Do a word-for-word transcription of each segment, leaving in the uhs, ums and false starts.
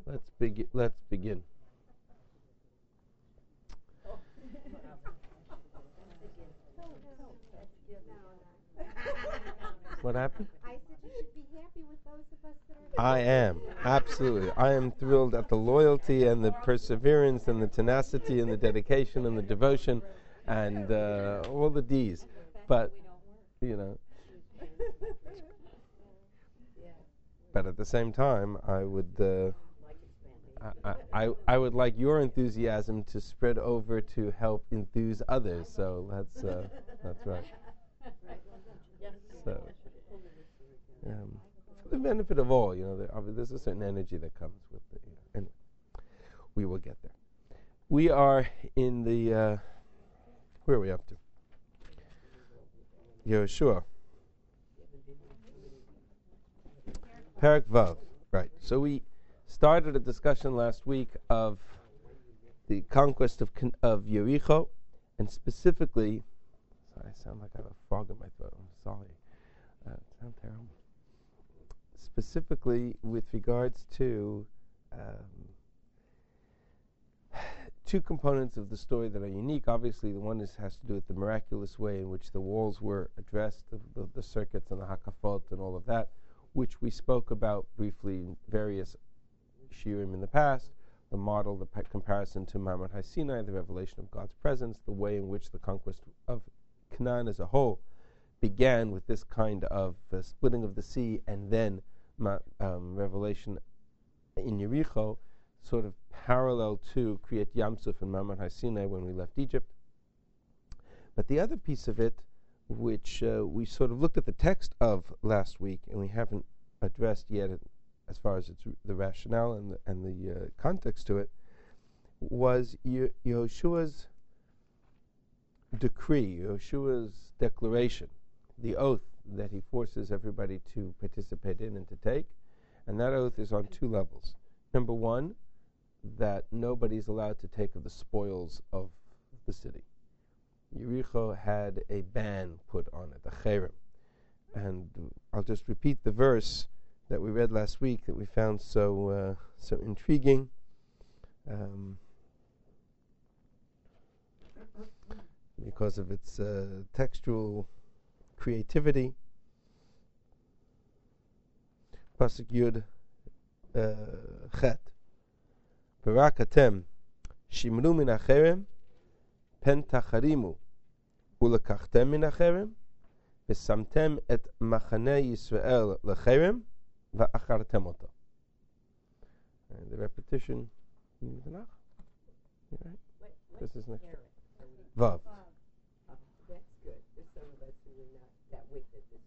Let's begin. Let's begin. What happened? I said you should be happy with those of us that are. I am, absolutely. I am thrilled at the loyalty and the perseverance and the tenacity and the dedication and the devotion and uh, all the D's. But, you know, but at the same time, I would, uh, I, I, I would like your enthusiasm to spread over to help enthuse others. So that's, uh, that's right. So. Um, for the benefit of all, you know, there, there's a certain energy that comes with it. You know. Anyway, we will get there. We are in the, uh, where are we up to? Yehoshua. Perek Vav. Right. So we started a discussion last week of the conquest of of Yericho, and specifically, sorry, I sound like I have a frog in my throat. I'm sorry. Uh, it sounds terrible. Specifically with regards to um, two components of the story that are unique. Obviously, the one is, has to do with the miraculous way in which the walls were addressed, the, the, the circuits and the hakafot and all of that, which we spoke about briefly in various shiurim in the past. The model, the pe- comparison to Ma'amad Har Sinai, the revelation of God's presence, the way in which the conquest of Canaan as a whole began with this kind of uh, splitting of the sea, and then ma- um, revelation in Yericho, sort of parallel to Kriyat Yamsuf and Ma'amad Har Sinai when we left Egypt. But the other piece of it, which uh, we sort of looked at the text of last week, and we haven't addressed yet as far as its, the rationale and the, and the uh, context to it, was Ye- Yehoshua's decree, Yehoshua's declaration, the oath that he forces everybody to participate in and to take. And that oath is on two levels. Number one, that nobody's allowed to take of the spoils of the city. Yericho had a ban put on it, a cherem. And I'll just repeat the verse that we read last week that we found so uh, so intriguing. Um, because of its uh, textual creativity. Pasuk Yud Chet. Barak atem shimru min hacherem pen tacharimu ulekachtem min hacherem v'samtem et machanei Yisrael lecherem va'achartem oto. The repetition. Right? This is next. Vav. That's good for some of us who were not that with it this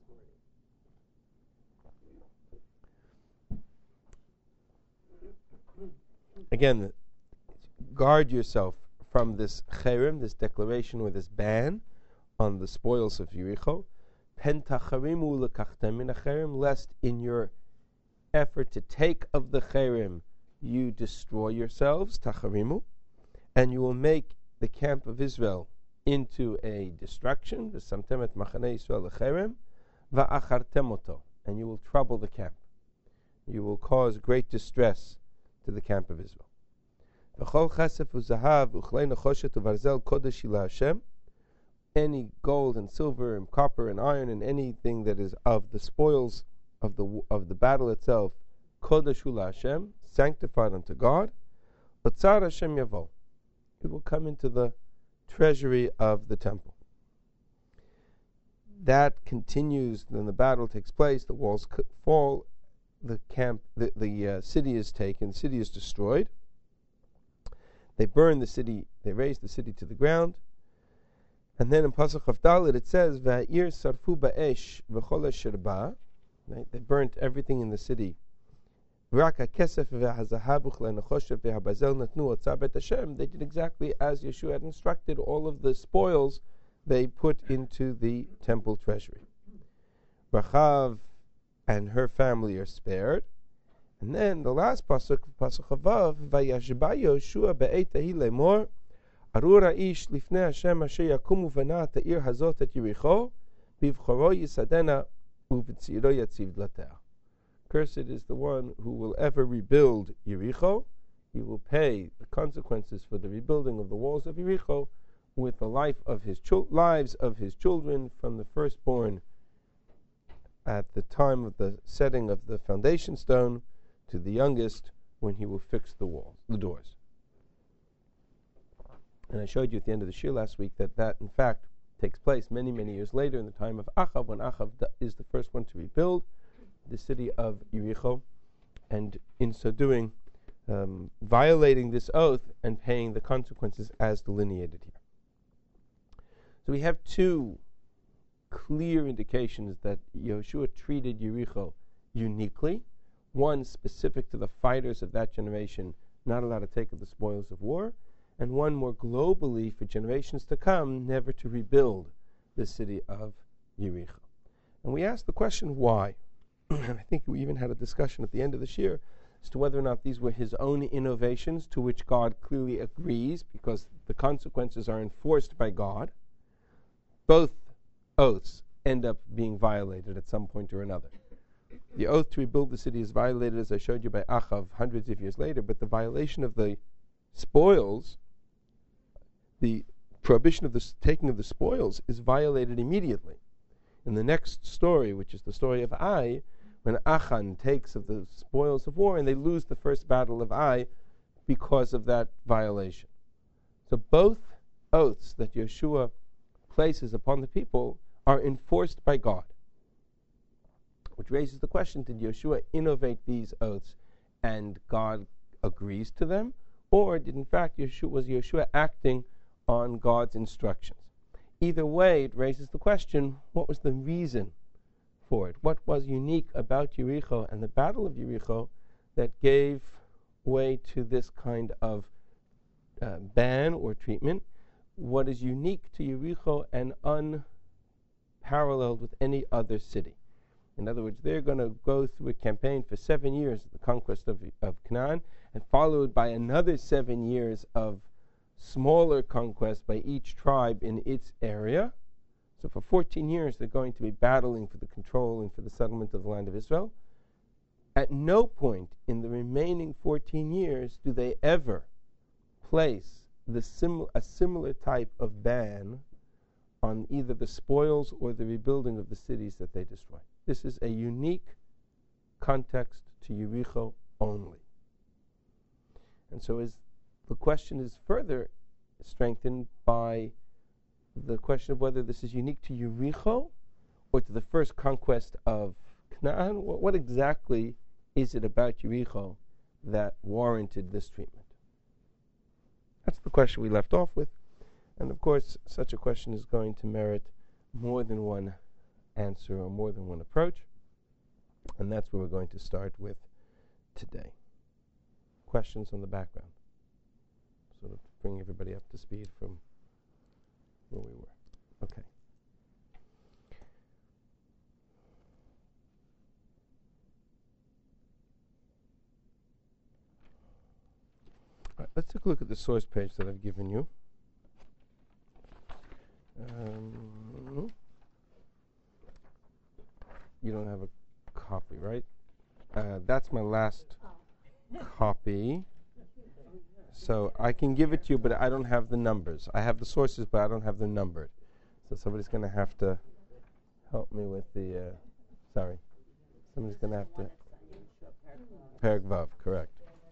morning. Again, guard yourself from this cherem, this declaration or this ban on the spoils of Yericho. Pentacharimu lekachtem min hacherem, lest in your effort to take of the cherem you destroy yourselves, tacharimu, and you will make the camp of Israel into a destruction, v'samtem et machanei Yisrael lecherem, va'achartem oto, and you will trouble the camp. You will cause great distress to the camp of Israel. V'chol chesef u'zahav u'chlei nechoshet u'varzel kodesh ila Hashem, any gold and silver and copper and iron and anything that is of the spoils of the of the battle itself, kodesh ila Hashem, sanctified unto God, l'tzar Hashem yavo, it will come into the treasury of the temple. That continues, then the battle takes place, the walls c- fall, the camp, the, the uh, city is taken, the city is destroyed. They burn the city, they raise the city to the ground. And then in Pasuk Dalet it says, Va'ir sarfu ba'esh v'chol shirba, they burnt everything in the city. They did exactly as Yeshua had instructed. All of the spoils they put into the temple treasury. Rachav and her family are spared. And then the last pasuk, pasuk Vav, Vayashba Yoshua be'etahi lemor, Arura ish lifnei Hashem asher yakumu v'na ta'ir hazot et Yericho, bivchoro yisadena uv'tziro yatziv dlateah. Cursed is the one who will ever rebuild Yericho. He will pay the consequences for the rebuilding of the walls of Yericho with the life of his chil- lives of his children, from the firstborn at the time of the setting of the foundation stone to the youngest when he will fix the walls, the doors. And I showed you at the end of the shir last week that that, in fact, takes place many, many years later in the time of Achav, when Achav is the first one to rebuild the city of Yericho, and in so doing, um, violating this oath and paying the consequences as delineated here. So we have two clear indications that Yehoshua treated Yericho uniquely. One specific to the fighters of that generation, not allowed to take of the spoils of war, and one more globally for generations to come, never to rebuild the city of Yericho. And we asked the question, why? And I think we even had a discussion at the end of this year as to whether or not these were his own innovations, to which God clearly agrees, because the consequences are enforced by God. Both oaths end up being violated at some point or another. The oath to rebuild the city is violated, as I showed you, by Achav hundreds of years later, but the violation of the spoils, the prohibition of the s- taking of the spoils, is violated immediately. In the next story, which is the story of Ai, when Achan takes of the spoils of war, and they lose the first battle of Ai because of that violation. So both oaths that Yeshua places upon the people are enforced by God. Which raises the question, did Yeshua innovate these oaths and God agrees to them? Or did in fact Yeshua, was Yeshua acting on God's instructions? Either way, it raises the question, what was the reason for it? What was unique about Yericho and the Battle of Yericho that gave way to this kind of uh, ban or treatment? What is unique to Yericho and unparalleled with any other city? In other words, they're going to go through a campaign for seven years of the conquest of, of Canaan, and followed by another seven years of smaller conquest by each tribe in its area. So for fourteen years, they're going to be battling for the control and for the settlement of the land of Israel. At no point in the remaining fourteen years do they ever place the sim- a similar type of ban on either the spoils or the rebuilding of the cities that they destroy. This is a unique context to Yericho only. And so as the question is further strengthened by the question of whether this is unique to Yericho or to the first conquest of Canaan. What, what exactly is it about Yericho that warranted this treatment? That's the question we left off with. And of course, such a question is going to merit more than one answer or more than one approach. And that's where we're going to start with today. Questions on the background? Sort of bring everybody up to speed from where we were. Okay. All right, let's take a look at the source page that I've given you. Um, you don't have a copy, right? Uh, that's my last copy. So I can give it to you, but I don't have the numbers. I have the sources, but I don't have them numbered. So somebody's going to have to help me with the, uh, sorry. Somebody's going to have to, Perek Vav, correct.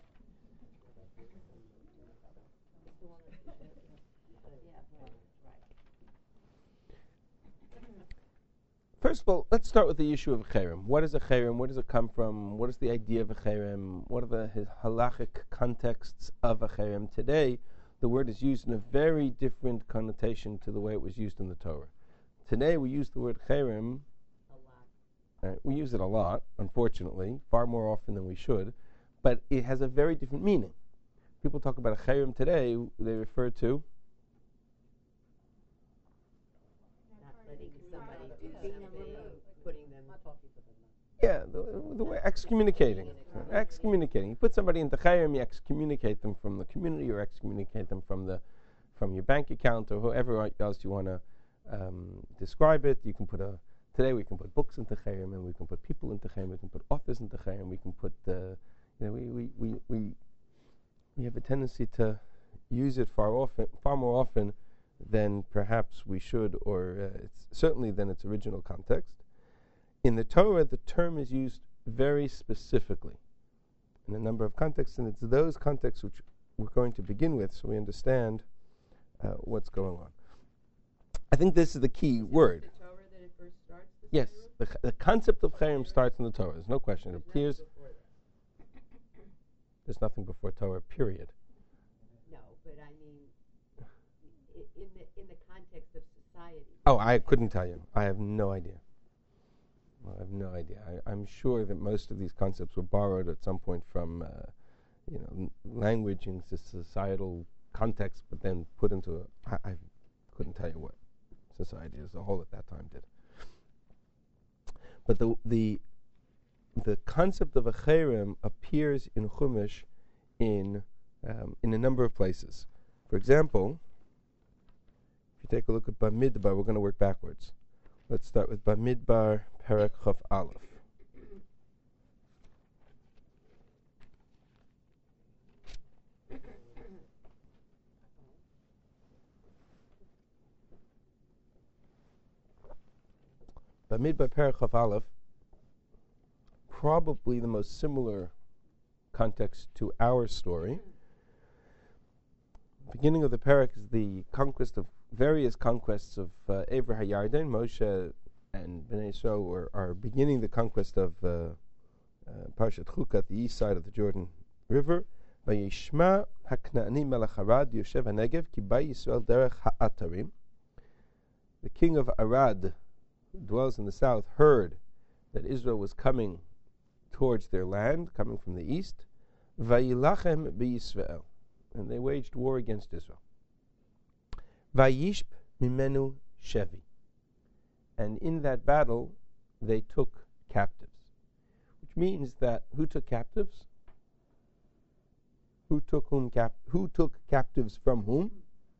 First of all, let's start with the issue of a cherem. What is a cherem? Where does it come from? What is the idea of a cherem? What are the halachic contexts of a cherem? Today, the word is used in a very different connotation to the way it was used in the Torah. Today, we use the word cherem. Uh, we use it a lot, unfortunately, far more often than we should, but it has a very different meaning. People talk about a cherem today, they refer to Yeah, the, the way excommunicating, excommunicating. You put somebody into chayim, you excommunicate them from the community, or excommunicate them from the from your bank account, or whoever else you want to um, describe it. You can put a today we can put books into cherem, and we can put people into cherem, we can put authors into cherem, we can put, uh, you know, we, we, we, we, we have a tendency to use it far often, far more often than perhaps we should, or uh, it's certainly than its original context. In the Torah, the term is used very specifically in a number of contexts, and it's those contexts which we're going to begin with so we understand uh, what's going on. I think this is the key word. The Torah that it first starts? This Yes, Torah? the, ch- the concept of cherem starts in the Torah. There's no question. It There's appears nothing before that. there's nothing before Torah, period. No, but I mean, i- in the in the context of society. Oh, I couldn't tell you. I have no idea. I have no idea. I, I'm sure that most of these concepts were borrowed at some point from, uh, you know, n- language in s- societal context, but then put into a. I, I couldn't tell you what society as a whole at that time did. But the the the concept of a cherem appears in Chumash in um, in a number of places. For example, if you take a look at Bamidbar, we're going to work backwards. Let's start with Bamidbar Perek Chaf Aleph. Bamidbar Perek Chaf Aleph, probably the most similar context to our story. Beginning of the parak is the conquest of various conquests of uh, Ever HaYarden. Moshe and Bnei Yisrael are, are beginning the conquest of uh, uh, Parshat Chukat, the east side of the Jordan River. Vayishma HaKna'ani Melech Arad Yoshev HaNegev Ki Ba Yisrael Derech HaAtarim. The king of Arad, who dwells in the south, heard that Israel was coming towards their land, coming from the east. Vayilachem b'Yisrael, and they waged war against Israel. Vayishp mimenu shevi, and in that battle they took captives, which means that who took captives? Who took whom cap? Who took captives from whom?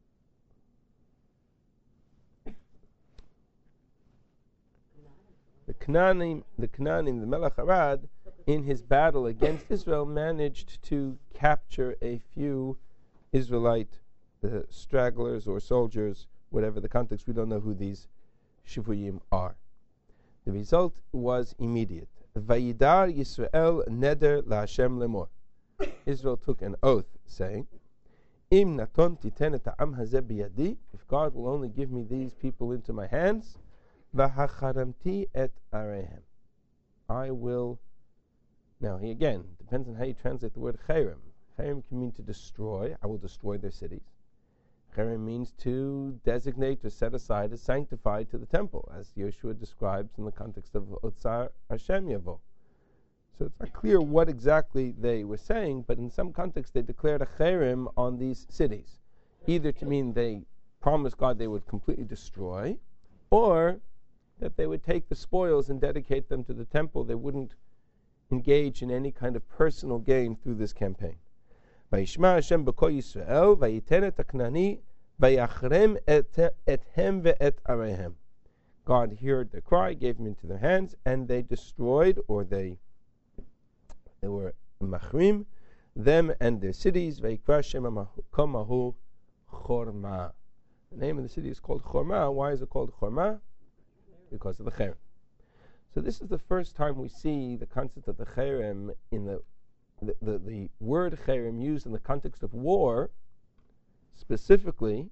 The Canaanim, the Canaanim, the Melech Arad, in his battle against Israel, managed to capture a few Israelite uh, stragglers or soldiers, whatever the context. We don't know who these Shivuyim are. The result was immediate. Vayidar Yisrael neder laHashem lemor. Israel took an oath, saying, Im naton titen et ha'am hazeh biyadi. If God will only give me these people into my hands, v'hacharamti et arehem. I will. Now, he again, depends on how you translate the word cherem. Cherem can mean to destroy. I will destroy their cities. Cherem means to designate or set aside as sanctified to the temple, as Yeshua describes in the context of Otzar Hashem Yavo. So it's not clear what exactly they were saying, but in some context they declared a cherem on these cities, either to mean they promised God they would completely destroy, or that they would take the spoils and dedicate them to the temple. They wouldn't engage in any kind of personal gain through this campaign. Vayishma Hashem b'kol Yisrael vayiten et haknani vayachrem ethem ve'et arehem. God heard their cry, gave them into their hands, and they destroyed, or they they were machrim, them and their cities. Vayikra Shem hamakom hahu Chorma. The name of the city is called Chorma. Why is it called Chorma? Because of the cherem. So this is the first time we see the concept of the cherem in the the, the the word cherem used in the context of war, specifically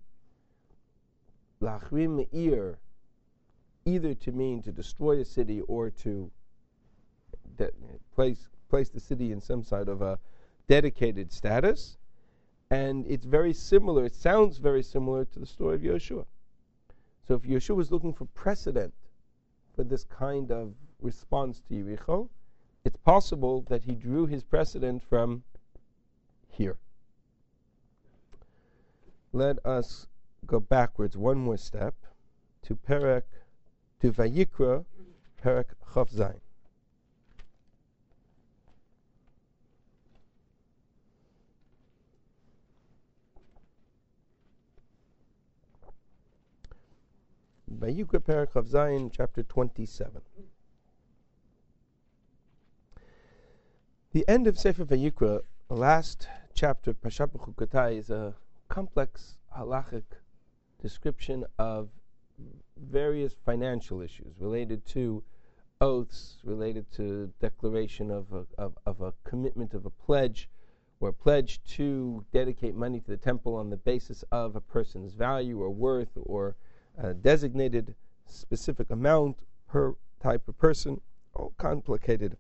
lachrim me'ir, either to mean to destroy a city or to de- place place the city in some sort of a dedicated status. And it's very similar, it sounds very similar to the story of Yeshua. So if Yeshua was looking for precedent for this kind of response to Yericho, it's possible that he drew his precedent from here. Let us go backwards one more step to Perek, to Vayikra, Perek Chaf Zayin. Vayikra Perek Chav Zayin, chapter twenty-seven. The end of Sefer Vayikra, the last chapter of Parshat Bechukotai, is a complex halachic description of various financial issues related to oaths, related to declaration of a, of, of a commitment of a pledge, or a pledge to dedicate money to the temple on the basis of a person's value or worth, or a designated specific amount per type of person. All complicated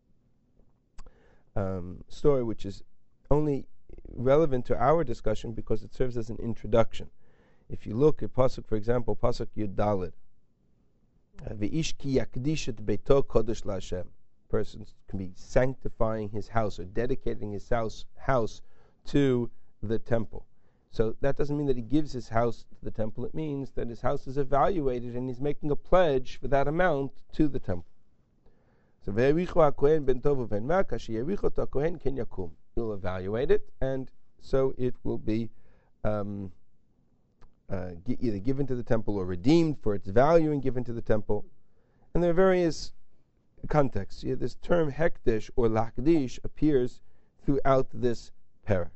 um, story, which is only relevant to our discussion because it serves as an introduction. If you look at Pasuk, for example, Pasuk Yud Daled, V'ish ki yakdish et beito kodesh la'Hashem. Person can be sanctifying his house or dedicating his house, house to the temple. So that doesn't mean that he gives his house to the temple. It means that his house is evaluated and he's making a pledge for that amount to the temple. So ve'ericho hakohen ben tov u'ben ma kashi yericho to hakohen ken yakum. He'll evaluate it, and so it will be um, uh, g- either given to the temple or redeemed for its value and given to the temple. And there are various contexts. Yeah, this term hekdesh or lakdish appears throughout this parak.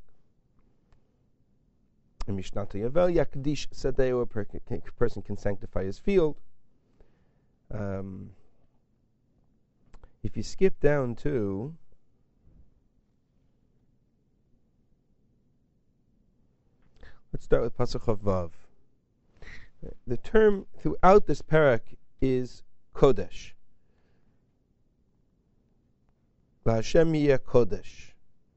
In Mishnah Yavel, yakdish sadeh, or a person can sanctify his field. Um, if you skip down to let's start with Pasuk Vav. The term throughout this parak is kodesh. LaHashem yeh kodesh.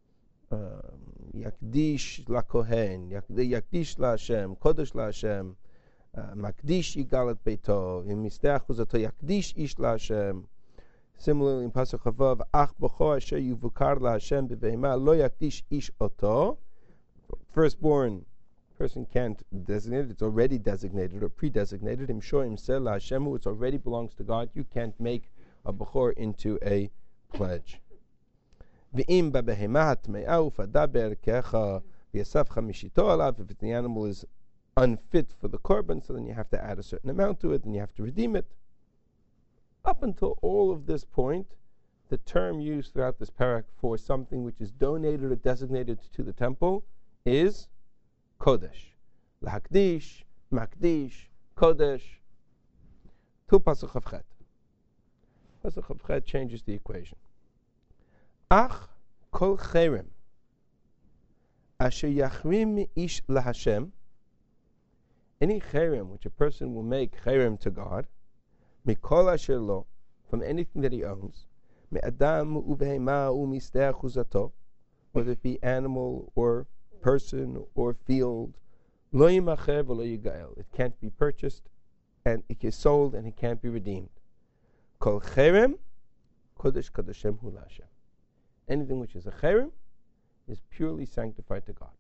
Yakdish lakohen. Yakdish LaHashem. Kodesh LaHashem. Makdish yigalat beito. Imisteach uzato yakdish ish LaHashem. Similarly in Pasuk Vav, ach b'cho asher yuvukar LaHashem b'beima lo yakdish ish oto. Firstborn person can't designate it. It's already designated or pre-designated. Im shoim sel LaHashemu. It already belongs to God. You can't make a b'chor into a pledge. V'im b'behema hatme'ah ufadaber kecha v'yasav chamishito alav. If the animal is unfit for the korban, so then you have to add a certain amount to it, and you have to redeem it. Up until all of this point, the term used throughout this parak for something which is donated or designated to the temple is kodesh. Lahakdish, makdish, kodesh. To Pasuk Chavchet. Pasuk Chavchet changes the equation. Ach kol cherem asher yachrim ish LaHashem. Any cherem which a person will make cherem to God, mikol asher lo, from anything that he owns, me'adam u'behema u'misteach uzato, whether it be animal or person or field, lo yimacher v'lo yigael. It can't be purchased, and it is sold, and it can't be redeemed. Kol cherem kodesh kodeshem hu LaHashem. Anything which is a cherem is purely sanctified to God.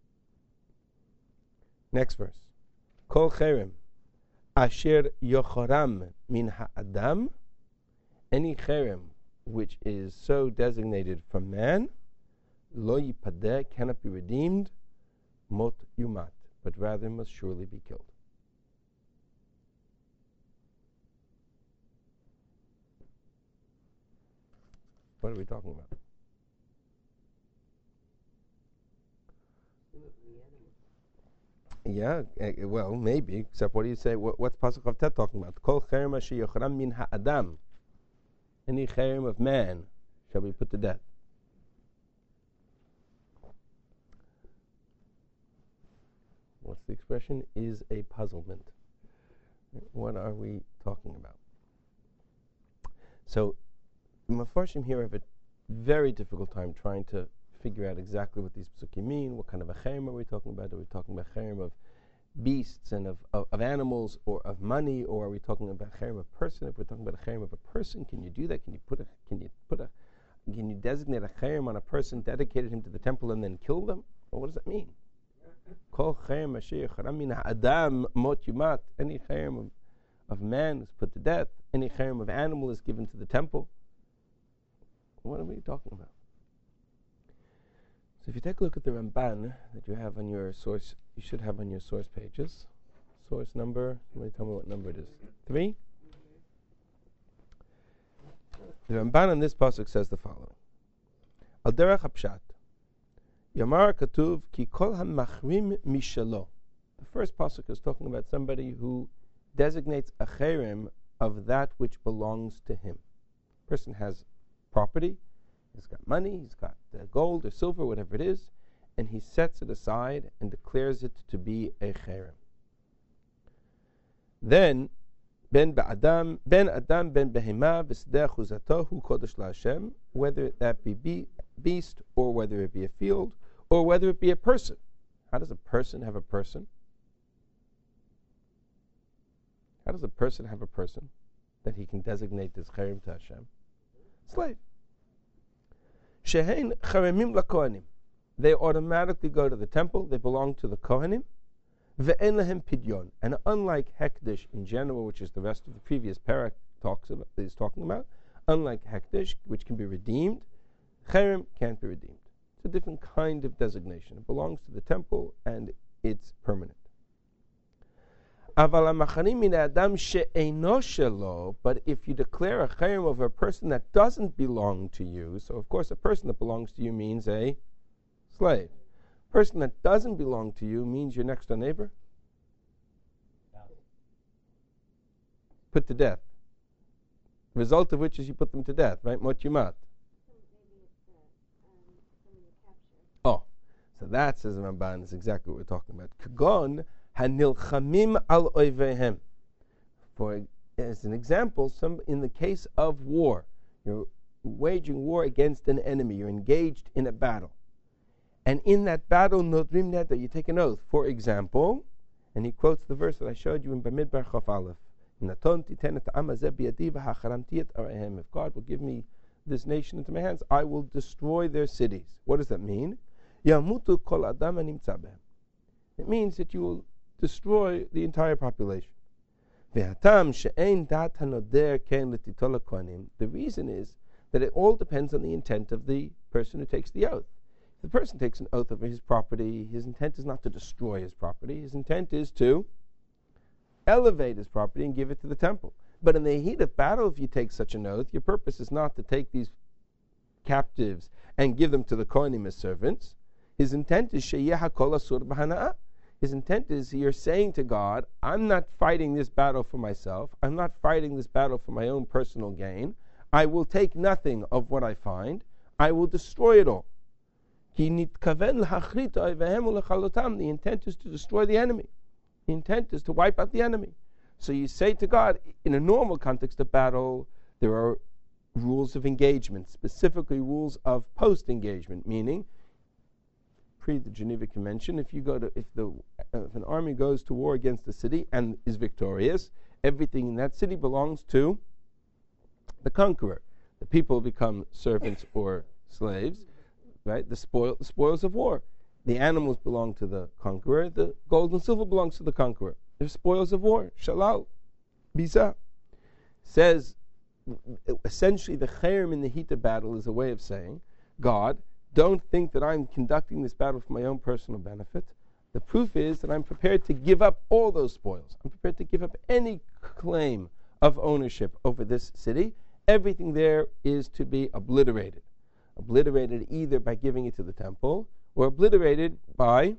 Next verse. Kol cherem asher yochoram min ha'adam. Any cherem which is so designated from man, lo yipadeh, cannot be redeemed, mot yumat, but rather must surely be killed. What are we talking about? Yeah, uh, well, maybe. Except, what do you say? What, what's Pasuk Chavtet talking about? Kol cherem asher yochram min ha'adam. Any cherem of man shall be put to death. What's the expression? Is a puzzlement. What are we talking about? So, the Mefarshim here have a very difficult time trying to figure out exactly what these psukim mean. What kind of a cherem are we talking about? Are we talking about cherem of beasts and of, of, of animals, or of money, or are we talking about cherem of person? If we're talking about a cherem of a person, can you do that? Can you put a can you put a can you designate a cherem on a person, dedicate him to the temple, and then kill them? Well, what does that mean? Kol cherem asher yochram min ha'adam mot yumat. Any cherem of, of man is put to death. Any cherem of animal is given to the temple. What are we talking about? So if you take a look at the Ramban that you have on your source, you should have on your source pages, source number. Somebody tell me what number it is. Three? The Ramban on this pasuk says the following. Al derech hapshat. Yamar katuv ki kol hamachrim mishalo. The first pasuk is talking about somebody who designates a cherem of that which belongs to him. A person has property, he's got money, he's got uh, gold or silver, whatever it is, and he sets it aside and declares it to be a cherem. Then, ben ba'adam, ben adam, ben behema, v'sdeh chuzatohu kodesh la'Hashem, whether that be, be beast, or whether it be a field, or whether it be a person. How does a person have a person? How does a person have a person that he can designate as cherem to Hashem? Slave. Shehein cheremim lakohanim. They automatically go to the temple. They belong to the Kohanim. Ve'en lahem pidyon. And unlike hekdesh in general, which is the rest of the previous parak talks about, is talking about, unlike hekdesh, which can be redeemed, cherem can't be redeemed. It's a different kind of designation. It belongs to the temple and it's permanent. But if you declare a cherem of a person that doesn't belong to you, so of course a person that belongs to you means a slave. A person that doesn't belong to you means your next door neighbor. Put to death. The result of which is you put them to death, right? Mot yumat. Oh, so that, says the Ramban, is exactly what we're talking about. Kagon hanilchamim al oivehem. For as an example, some in the case of war, you're waging war against an enemy. You're engaged in a battle, and in that battle, nodrim neder, you take an oath. For example, and he quotes the verse that I showed you in Bamidbar Chaf Aleph. If God will give me this nation into my hands, I will destroy their cities. What does that mean? It means that you will destroy the entire population. The reason is that it all depends on the intent of the person who takes the oath. If the person takes an oath over his property, his intent is not to destroy his property. His intent is to elevate his property and give it to the temple. But in the heat of battle, if you take such an oath, your purpose is not to take these captives and give them to the Kohanim as servants. His intent is sheyeh hakol asur b'hana'ah. His intent is you're saying to God, I'm not fighting this battle for myself. I'm not fighting this battle for my own personal gain. I will take nothing of what I find. I will destroy it all. The intent is to destroy the enemy. The intent is to wipe out the enemy. So you say to God, in a normal context of battle, there are rules of engagement, specifically rules of post-engagement, meaning pre the Geneva Convention, if you go to if the if an army goes to war against a city and is victorious, everything in that city belongs to the conqueror. The people become servants or slaves, right? The spoil the spoils of war. The animals belong to the conqueror. The gold and silver belongs to the conqueror. They're spoils of war. Shalal, biza. Says essentially the cherem in the heat of battle is a way of saying, God, don't think that I'm conducting this battle for my own personal benefit. The proof is that I'm prepared to give up all those spoils. I'm prepared to give up any claim of ownership over this city. Everything there is to be obliterated. Obliterated either by giving it to the temple or obliterated by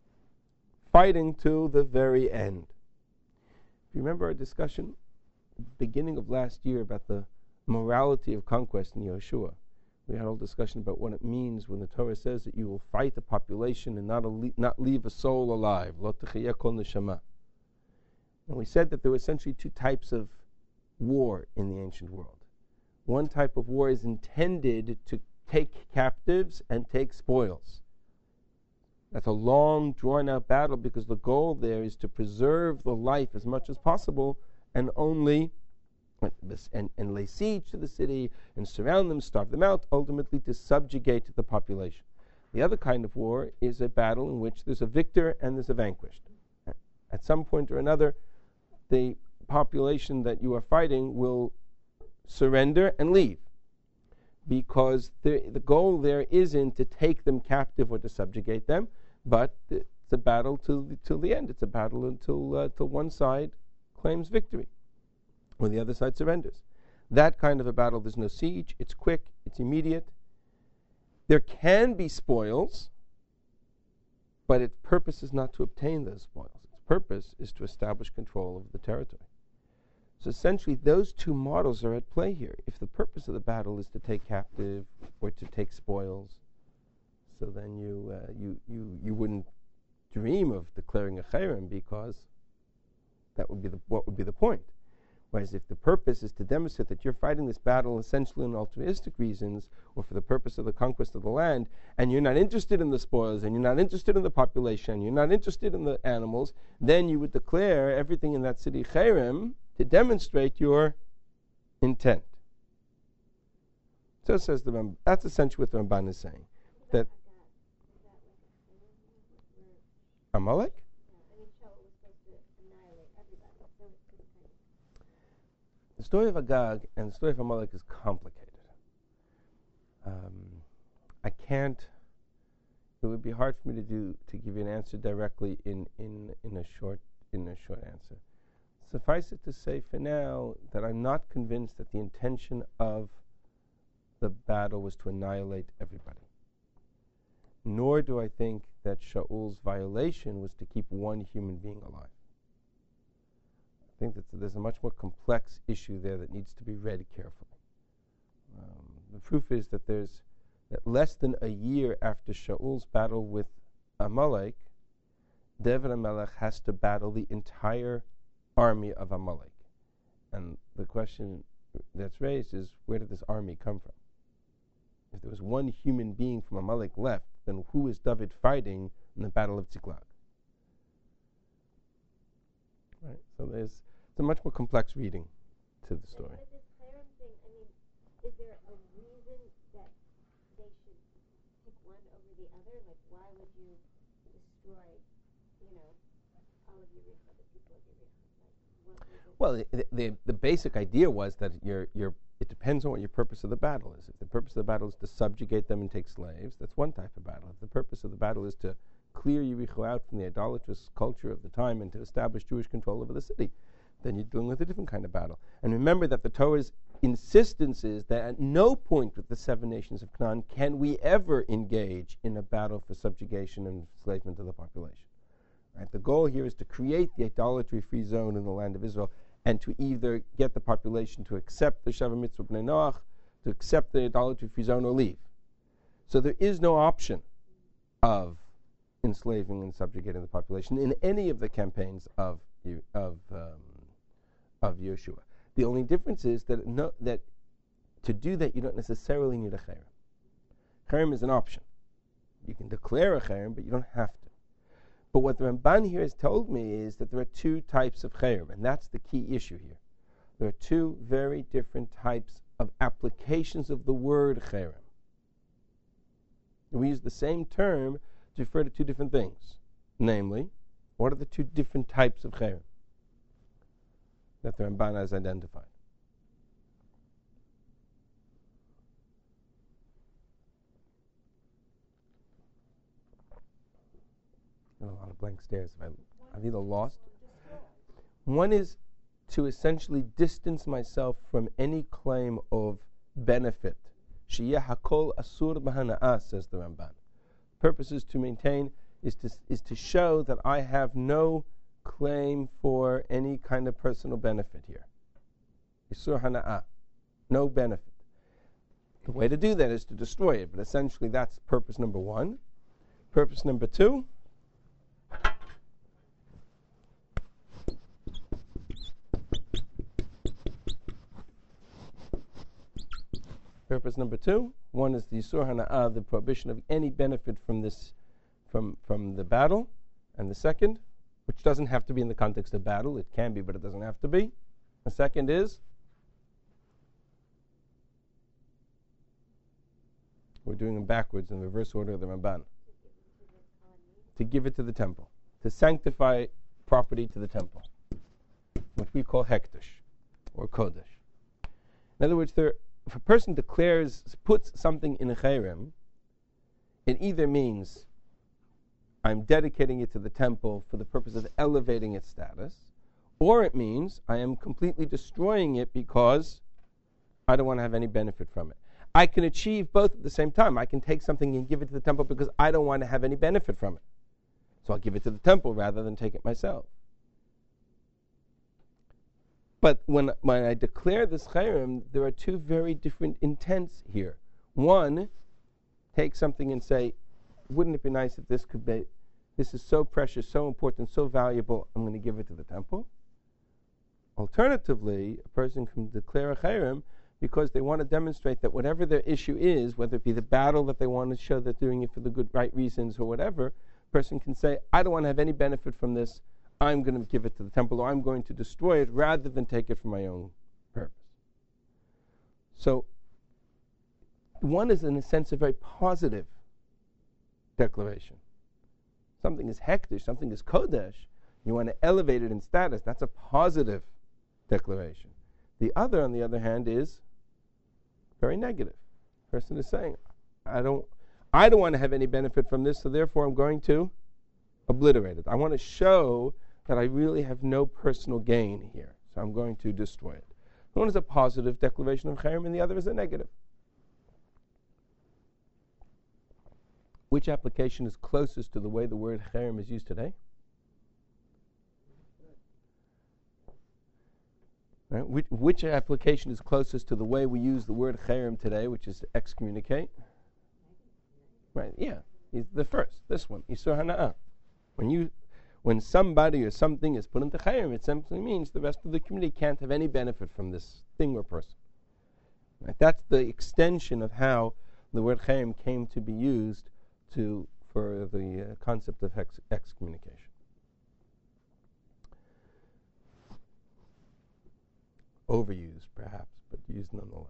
fighting to the very end. If you remember our discussion beginning of last year about the morality of conquest in Yeshua, we had a whole discussion about what it means when the Torah says that you will fight a population and not, a, not leave a soul alive. Lo techiyeh kol neshama. And we said that there were essentially two types of war in the ancient world. One type of war is intended to take captives and take spoils. That's a long, drawn-out battle because the goal there is to preserve the life as much as possible and only and, and lay siege to the city and surround them, starve them out, ultimately to subjugate the population. The other kind of war is a battle in which there's a victor and there's a vanquished. At some point or another, the population that you are fighting will surrender and leave, because the, the goal there isn't to take them captive or to subjugate them, but it's a battle till the, till the end. It's a battle until uh, till one side claims victory, or the other side surrenders. That kind of a battle, there's no siege. It's quick. It's immediate. There can be spoils, but its purpose is not to obtain those spoils. Its purpose is to establish control of the territory. So essentially, those two models are at play here. If the purpose of the battle is to take captive or to take spoils, so then you uh, you you you wouldn't dream of declaring a cherem, because that would be the what would be the point. Whereas if the purpose is to demonstrate that you're fighting this battle essentially in altruistic reasons, or for the purpose of the conquest of the land, and you're not interested in the spoils, and you're not interested in the population, you're not interested in the animals, then you would declare everything in that city cherem to demonstrate your intent. So says the Ramban. That's essentially what the Ramban is saying. That Amalek? The story of Agag and the story of Amalek is complicated. Um, I can't. It would be hard for me to do to give you an answer directly in, in, in a short in a short answer. Suffice it to say for now that I'm not convinced that the intention of the battle was to annihilate everybody. Nor do I think that Shaul's violation was to keep one human being alive. I think that there's a much more complex issue there that needs to be read carefully. Um, the proof is that there's that less than a year after Shaul's battle with Amalek, David HaMelech has to battle the entire army of Amalek. And the question that's raised is, where did this army come from? If there was one human being from Amalek left, then who is David fighting in the battle of Ziklag? Right. So there's it's a much more complex reading to the story. But this cherem thing, I mean, is there a reason that they should pick one over the other? Like, why would you destroy, you know, all of Yericho, the people of Yericho? Like, what was it? Well, the, the the basic idea was that you're you're it depends on what your purpose of the battle is. If the purpose of the battle is to subjugate them and take slaves, that's one type of battle. If the purpose of the battle is to clear Yericho out from the idolatrous culture of the time and to establish Jewish control over the city, then you're dealing with a different kind of battle. And remember that the Torah's insistence is that at no point with the seven nations of Canaan can we ever engage in a battle for subjugation and enslavement of the population. Right? The goal here is to create the idolatry-free zone in the land of Israel, and to either get the population to accept the Sheva Mitzvah Bnei Noach, to accept the idolatry-free zone, or leave. So there is no option of enslaving and subjugating the population in any of the campaigns of of um, of Yeshua. The only difference is that no, that to do that you don't necessarily need a cherem. Cherem is an option. You can declare a cherem, but you don't have to. But what the Ramban here has told me is that there are two types of cherem, and that's the key issue here. There are two very different types of applications of the word cherem. We use the same term to refer to two different things. Namely, what are the two different types of cherem that the Ramban has identified? A lot of blank stares. I've, I've either lost. One is to essentially distance myself from any claim of benefit. Shiyeh hakol asur b'hana'ah, says the Ramban. Purpose is to maintain, is to, is to show that I have no claim for any kind of personal benefit here. Isur hana'ah, no benefit. The way to do that is to destroy it, but essentially that's purpose number one. Purpose number two, Purpose number two, one is the Yisur Hana'ah, the prohibition of any benefit from this, from from the battle, and the second, which doesn't have to be in the context of battle, it can be, but it doesn't have to be. The second is, we're doing them backwards in reverse order of the Ramban. To give it to the temple, to sanctify property to the temple, which we call hekdesh or kodesh. In other words, there. If a person declares, puts something in a cherem, it either means I'm dedicating it to the temple for the purpose of elevating its status, or it means I am completely destroying it because I don't want to have any benefit from it. I can achieve both at the same time. I can take something and give it to the temple because I don't want to have any benefit from it. So I'll give it to the temple rather than take it myself. But when, when I declare this chayrim, there are two very different intents here. One, take something and say, wouldn't it be nice if this could be, this is so precious, so important, so valuable, I'm going to give it to the temple. Alternatively, a person can declare a chayrim because they want to demonstrate that whatever their issue is, whether it be the battle that they want to show they're doing it for the good, right reasons or whatever, a person can say, I don't want to have any benefit from this, I'm going to give it to the temple, or I'm going to destroy it rather than take it for my own purpose. So, one is in a sense a very positive declaration. Something is hektish, something is kodesh, you want to elevate it in status, that's a positive declaration. The other, on the other hand, is very negative. The person is saying, I don't I don't want to have any benefit from this, so therefore I'm going to obliterate it. I want to show that I really have no personal gain here, so I'm going to destroy it. One is a positive declaration of chayrim, and the other is a negative. Which application is closest to the way the word chayrim is used today? Right? Which, which application is closest to the way we use the word chayrim today, which is to excommunicate? Right, yeah, it's the first, this one, isur hana'ah. When you, when somebody or something is put into chayrim, it simply means the rest of the community can't have any benefit from this thing or person. Right? That's the extension of how the word chayrim came to be used to for the uh, concept of ex- excommunication. Overused, perhaps, but used nonetheless.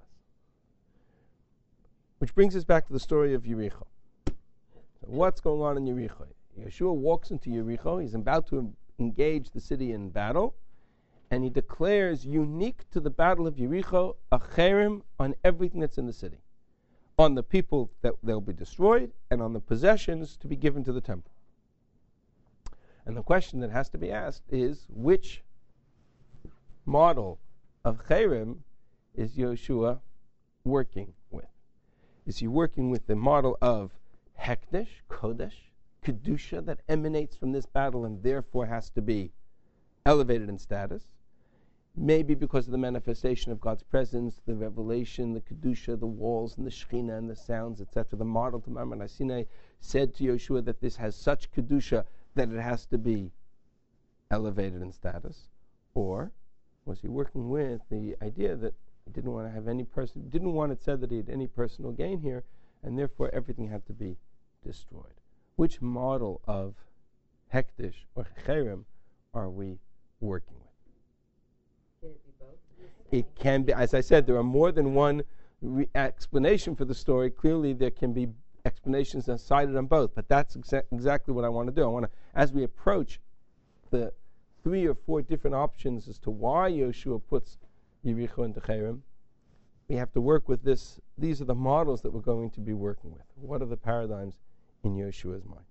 Which brings us back to the story of Yericho. So what's going on in Yericho? Yeshua walks into Yericho. He's about to em- engage the city in battle, and he declares, unique to the battle of Yericho, a chayrim on everything that's in the city, on the people that they'll be destroyed, and on the possessions to be given to the temple. And the question that has to be asked is, which model of chayrim is Yeshua working with? Is he working with the model of hekdesh, kodesh, kedusha that emanates from this battle and therefore has to be elevated in status? Maybe because of the manifestation of God's presence, the revelation, the kedusha, the walls and the shechina and the sounds, et cetera. The model to Ma'amad Sinai said to Yeshua that this has such kedusha that it has to be elevated in status. Or was he working with the idea that he didn't want to have any person, didn't want it said that he had any personal gain here, and therefore everything had to be destroyed? Which model of hekdesh or chayrim are we working with? Can it be both? It can be, as I said, there are more than one re- explanation for the story. Clearly, there can be explanations that cited on both, but that's exa- exactly what I want to do. I want to, as we approach the three or four different options as to why Yeshua puts Yericho into chayrim, we have to work with this. These are the models that we're going to be working with. What are the paradigms in Yeshua's mind?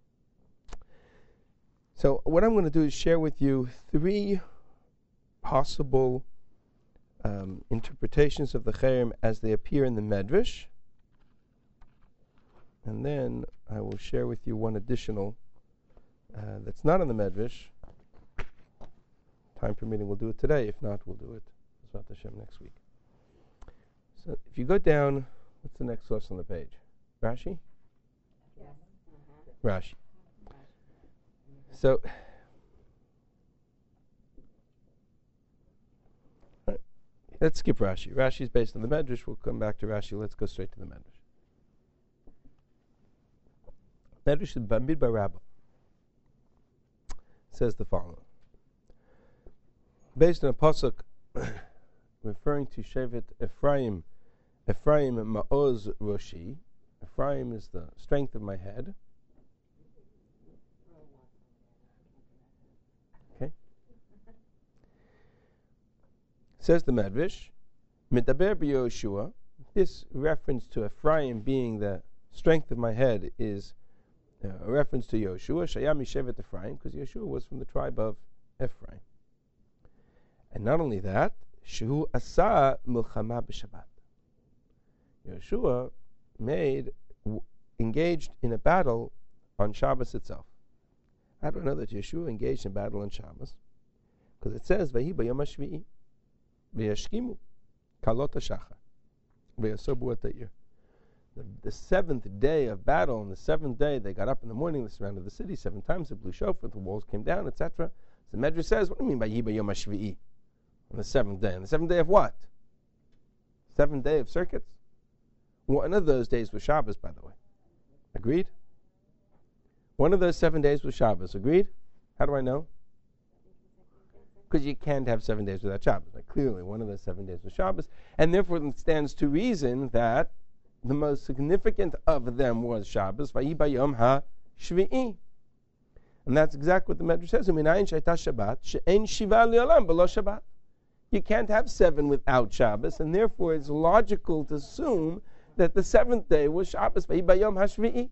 So what I'm going to do is share with you three possible um, interpretations of the chayrim as they appear in the Medrash, and then I will share with you one additional uh, that's not in the Medrash. Time permitting, we'll do it today. If not, we'll do it Zvat Hashem next week. So if you go down, what's the next source on the page? Rashi? Yes. Uh-huh. Rashi. So, right, let's skip Rashi. Rashi is based on the Medrash. We'll come back to Rashi. Let's go straight to the Medrash. Medrash is Bamidbar Rabbah. Says the following. Based on a pasuk referring to Shevet Ephraim, Ephraim Ma'oz Roshi. Ephraim is the strength of my head. Okay. Says the Medrash, Medaber b'Yoshua. This reference to Ephraim being the strength of my head is uh, a reference to Yoshua, Shayam Yeshevet Ephraim, because Yoshua was from the tribe of Ephraim. And not only that, Shehu Asa Milchama b'Shabbat. Yoshua made, w- engaged in a battle on Shabbos itself. How do I know that Yeshua engaged in battle on Shabbos? Because it says, Vahi b'yom hashvi'i, v'yashkimu, kalot hashachar, v'yasobu atayir. The, the seventh day of battle, on the seventh day, they got up in the morning, they surrounded the city seven times, they blew shofar, the walls came down, et cetera. So the Medrash says, what do you mean by Vahi b'yom hashvi'i? On the seventh day. On the seventh day of what? Seventh day of circuits? One of those days was Shabbos, by the way. Agreed? One of those seven days was Shabbos. Agreed? How do I know? Because you can't have seven days without Shabbos. Like, clearly, one of those seven days was Shabbos. And therefore, it stands to reason that the most significant of them was Shabbos. Vayi bayom ha-shvi'i. And that's exactly what the Medrash says. U'minayin shayta Shabbat, she'en shiva li'olam b'lo Shabbat. You can't have seven without Shabbos, and therefore it's logical to assume that the seventh day was Shabbos. Vayi bayom ha-shvi'i.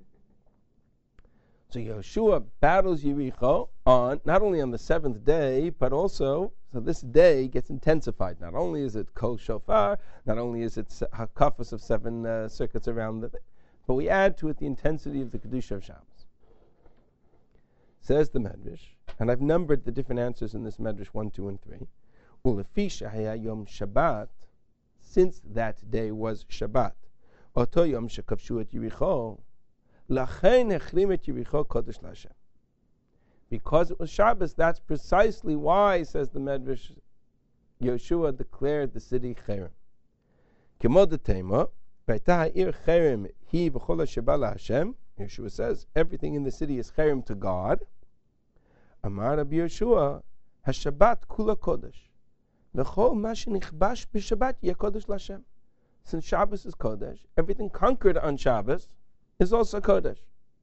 So Yoshua battles Yericho on not only on the seventh day, but also, so this day gets intensified. Not only is it Kol Shofar, not only is it Hakafos of seven uh, circuits around the thing, but we add to it the intensity of the Kedusha of Shabbos. Says the Medrash, and I've numbered the different answers in this Medrash one, two, and three. Ulefisha haya yom Shabbat, since that day was Shabbat. Oto yom shekavshu et Yericho. Because it was Shabbos, that's precisely why, says the Medrash, Yoshua declared the city Cherem. Yoshua says, everything in the city is Cherem to God. Amar Rabbi Yoshua, HaShabbat kula kodesh. V'chol ma shenichbash b'Shabbat yeh kodesh l'Hashem. Since Shabbos is kodesh, everything conquered on Shabbos is also Kodesh.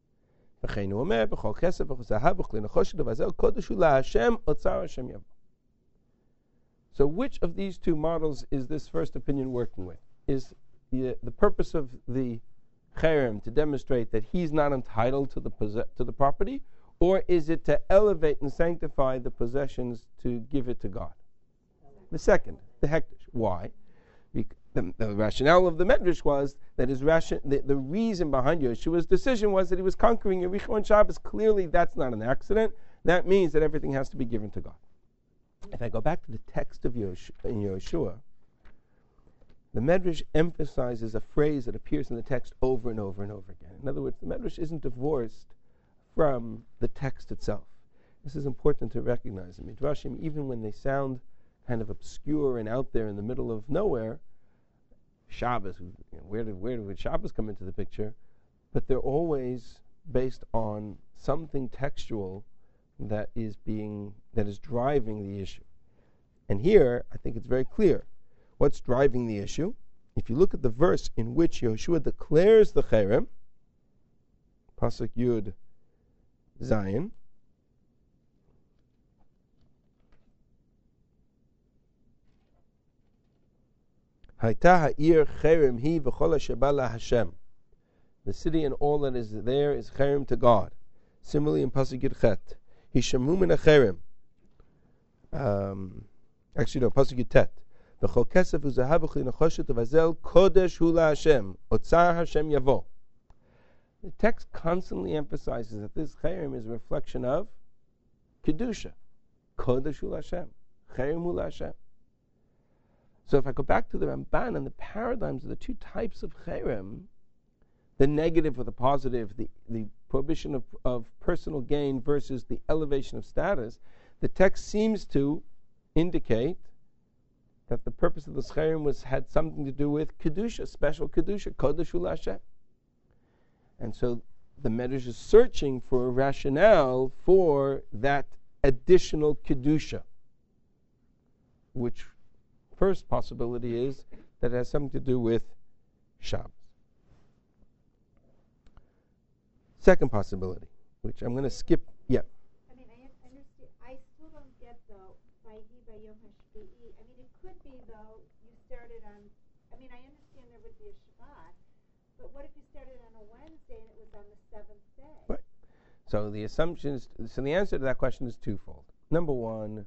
So which of these two models is this first opinion working with? Is the, the purpose of the Cherem to demonstrate that he's not entitled to the to the property, or is it to elevate and sanctify the possessions to give it to God? The second, the hektish. Why? Because The, the rationale of the Medrash was that his ration, the, the reason behind Yeshua's decision was that he was conquering Yericho on Shabbos. Clearly, that's not an accident. That means that everything has to be given to God. If I go back to the text of Yeshua, in Yeshua, the Medrash emphasizes a phrase that appears in the text over and over and over again. In other words, the Medrash isn't divorced from the text itself. This is important to recognize. In Midrashim, even when they sound kind of obscure and out there in the middle of nowhere, Shabbos, you know, where did where did Shabbos come into the picture? But they're always based on something textual that is being that is driving the issue. And here, I think it's very clear what's driving the issue. If you look at the verse in which Yoshua declares the Cherem, Pasuk Yud Zayin, Hayta ha'ir cherem hi v'chol ha'sheba laHashem. The city and all that is there is cherem to God. Similarly in Pasuk Yud Chet, Hishamu min ha'cherem. Um, actually no, Pasuk Yud Tet. V'chol kesef u'zahav v'chli nechoshet u'vazel kodesh hu laHashem. Otzar Hashem yavo. The text constantly emphasizes that this cherem is a reflection of kedusha. Kodesh hu laHashem. Cherem hu laHashem. So if I go back to the Ramban and the paradigms of the two types of cherem, the negative or the positive, the, the prohibition of, of personal gain versus the elevation of status, the text seems to indicate that the purpose of the cherem was had something to do with kedusha, special kedusha, kodesh hu laHashem. And so the Medrash is searching for a rationale for that additional kedusha, which first possibility is that it has something to do with Shabbos. Second possibility, which I'm going to skip. Yeah. I mean, I understand. I still don't get though. By he by Yom Hashvi'i. I mean, it could be though. You started on. I mean, I understand there would be a Shabbat, but what if you started on a Wednesday and it was on the seventh day? So the assumption is, so the answer to that question is twofold. Number one,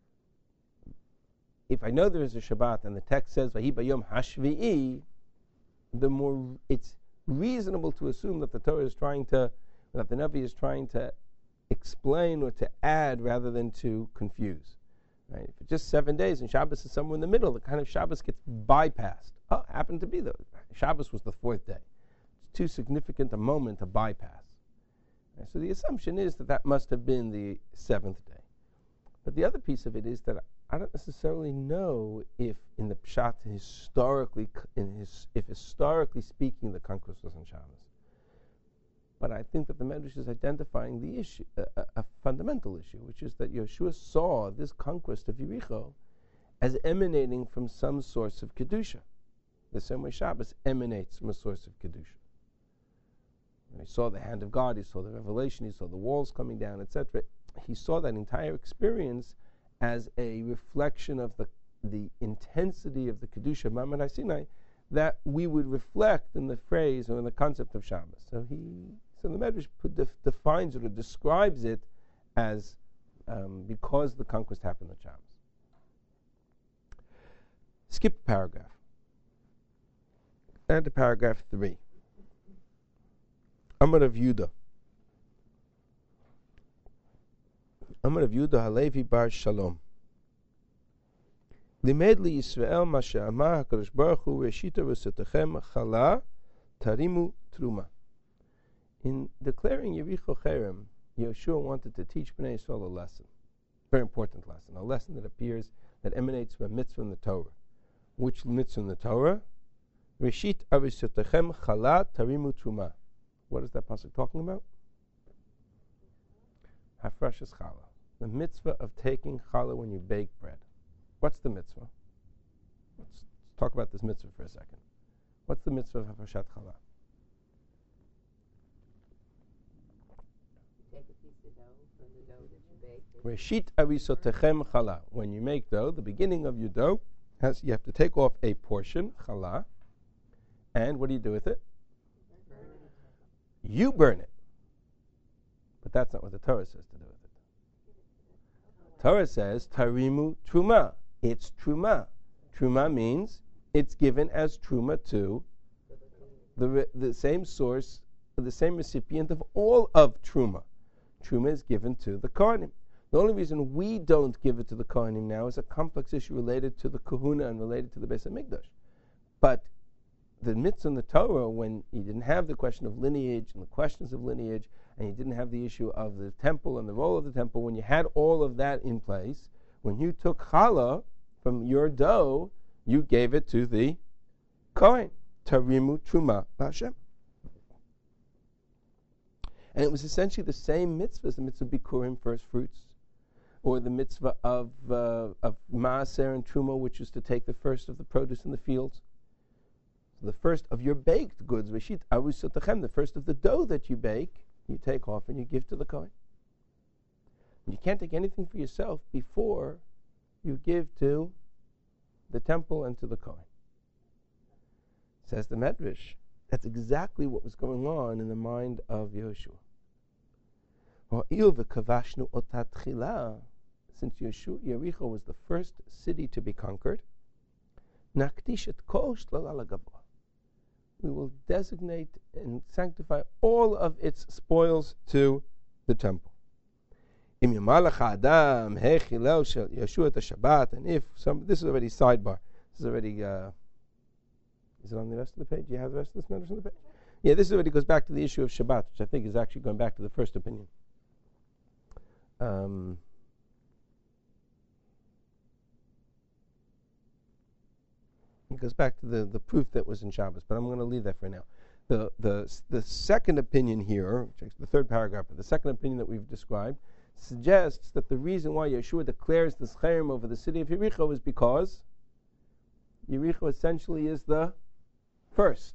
if I know there is a Shabbat and the text says Vahi Bayom Hashvi'i, the more it's reasonable to assume that the Torah is trying to, that the Navi is trying to explain or to add rather than to confuse. Right? If it's just seven days and Shabbos is somewhere in the middle, the kind of Shabbos gets bypassed. Oh, happened to be the Shabbos was the fourth day. It's too significant a moment to bypass. Right? So the assumption is that that must have been the seventh day. But the other piece of it is that I don't necessarily know if in the Pshat historically, in his, if historically speaking, the conquest was on Shabbos. But I think that the Medrash is identifying the issue, a, a, a fundamental issue, which is that Yeshua saw this conquest of Yericho as emanating from some source of Kedusha. The same way Shabbos emanates from a source of Kedusha. He saw the hand of God, he saw the revelation, he saw the walls coming down, et cetera. He saw that entire experience as a reflection of the the intensity of the Kedusha of Ma'amad Har Sinai that we would reflect in the phrase or in the concept of Shabbos. So he, so the Medrash put, def, defines it or describes it as um, because the conquest happened on Shabbos. Skip a paragraph. Add to paragraph three. Amar of Yudah. Amar of Yudah Halevi bar Shalom. Limed li Yisrael ma she'amar HaKadosh Baruch Hu reshita v'setechem chala tarimu truma. In declaring Yericho Cherem, Yeshua wanted to teach Bnei Yisrael a lesson. Very important lesson. A lesson that appears, that emanates from a mitzvah in the Torah. Which mitzvah in the Torah? Reshit avisetechem chala tarimu truma. What is that pasuk talking about? Hafrashas challah. The mitzvah of taking challah when you bake bread. What's the mitzvah? Let's talk about this mitzvah for a second. What's the mitzvah of hafrashat challah? Take a piece of dough from the dough that you bake. Reshit avisotechem challah. When you make dough, the beginning of your dough, has you have to take off a portion, challah, and what do you do with it? Burn it. You burn it. But that's not what the Torah says to do with it. Torah says, Tarimu Truma. It's Truma. Truma means it's given as Truma to the, re- the same source, the same recipient of all of Truma. Truma is given to the Kohanim. The only reason we don't give it to the Kohanim now is a complex issue related to the Kahuna and related to the Beis HaMikdash. But the mitzvah in the Torah, when you didn't have the question of lineage and the questions of lineage, and you didn't have the issue of the temple and the role of the temple, when you had all of that in place, when you took challah from your dough, you gave it to the Kohen. Tarimu Truma Hashem. And it was essentially the same mitzvah as the mitzvah of Bikurim, first fruits, or the mitzvah of, uh, of Maaser and Truma, which is to take the first of the produce in the fields. So the first of your baked goods, Reshit Avusotachem, the first of the dough that you bake, you take off and you give to the Kohen. You can't take anything for yourself before you give to the temple and to the Kohen. Says the Medrash, that's exactly what was going on in the mind of Yehoshua. Since Yeshua, Yericho was the first city to be conquered, we will designate and sanctify all of its spoils to the temple. And if some, this is already sidebar. This is already. Uh, is it on the rest of the page? Do you have the rest of this matter on the page? Yeah, this already goes back to the issue of Shabbat, which I think is actually going back to the first opinion. Um, It goes back to the, the proof that was in Shabbos, but I'm going to leave that for now. The the the second opinion here, which is the third paragraph, but the second opinion that we've described, suggests that the reason why Yeshua declares this cherem over the city of Yericho is because Yericho essentially is the first.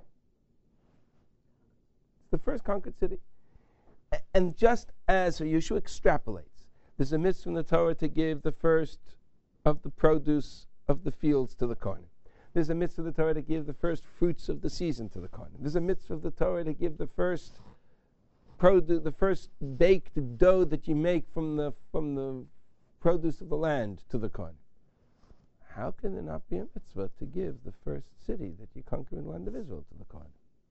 It's the first conquered city. A- and just as so Yeshua extrapolates, there's a mitzvah in the Torah to give the first of the produce of the fields to the Kohen. There's a mitzvah of the Torah to give the first fruits of the season to the Kohen. There's a mitzvah of the Torah to give the first produce, the first baked dough that you make from the from the produce of the land to the Kohen. How can there not be a mitzvah to give the first city that you conquer in the land of Israel to the Kohen?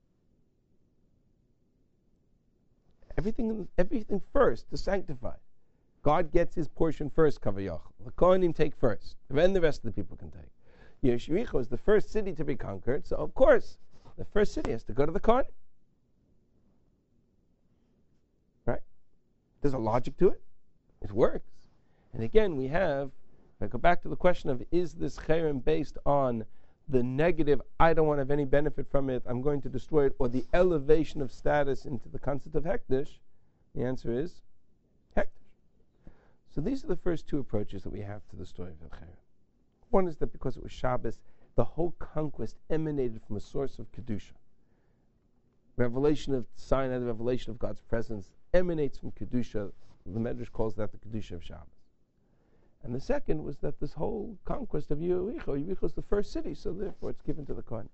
Everything, everything first to sanctify. God gets his portion first, Kavayach. The Kohanim take first, then the rest of the people can take. Yericho is the first city to be conquered, so of course, the first city has to go to the Kohen. Right? There's a logic to it. It works. And again, we have, if I go back to the question of, is this cherem based on the negative, I don't want to have any benefit from it, I'm going to destroy it, or the elevation of status into the concept of hektish? The answer is hektish. So these are the first two approaches that we have to the story of cherem. One is that because it was Shabbos, the whole conquest emanated from a source of Kedusha. Revelation of Sinai, the revelation of God's presence, emanates from Kedusha. The Medrash calls that the Kedusha of Shabbos. And the second was that this whole conquest of Yericho, Yericho is the first city, so therefore it's given to the Kohen.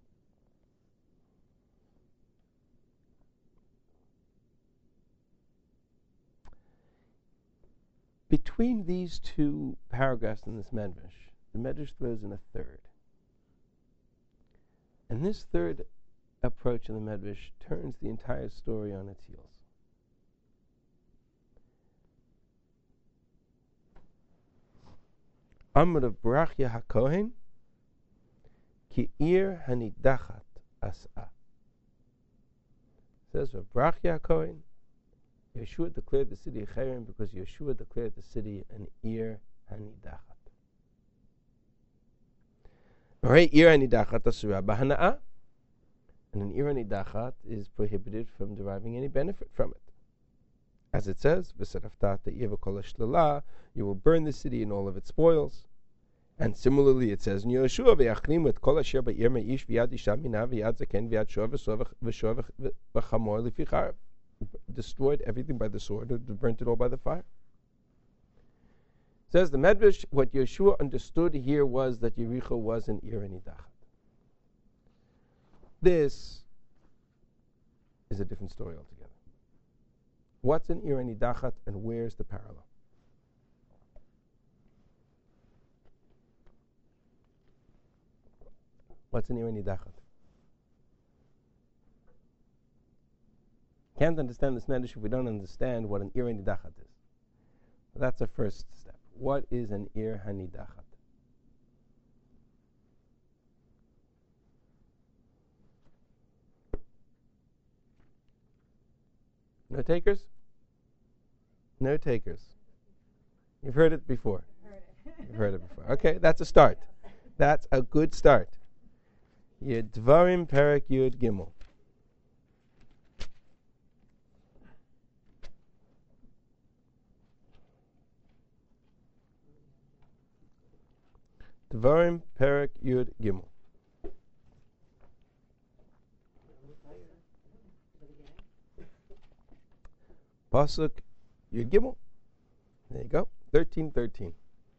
Between these two paragraphs in this Medrash, the Medrash throws in a third. And this third approach in the Medrash turns the entire story on its heels. Amr of Barachia HaKohen Ki Ir Hanidachat As'a. Says of Barachia HaKohen, Yeshua declared the city of Cherem because Yeshua declared the city an Ir Hanidachat. Alright, Ir Hanidachat Asura Bahana'a. And an Ir Hanidachat is prohibited from deriving any benefit from it. As it says, you will burn the city and all of its spoils. And similarly it says in Yeshua, destroyed everything by the sword, and burnt it all by the fire. Says the Medrash, what Yeshua understood here was that Yericho was an Ir Hanidachat. This is a different story altogether. What's an Ir Hanidachat and where's the parallel? What's an Ir Hanidachat? Can't understand this Medrash if we don't understand what an Ir Hanidachat is. So that's the first step. What is an Ir Hanidachat? No takers? No takers. You've heard it before. You've heard it before. Okay, that's a start. That's a good start. Yud Dvarim Perek Yud Gimel. Dvarim Perek Yud Gimel. Pasuk Yud Gimel. There you go. Thirteen, thirteen.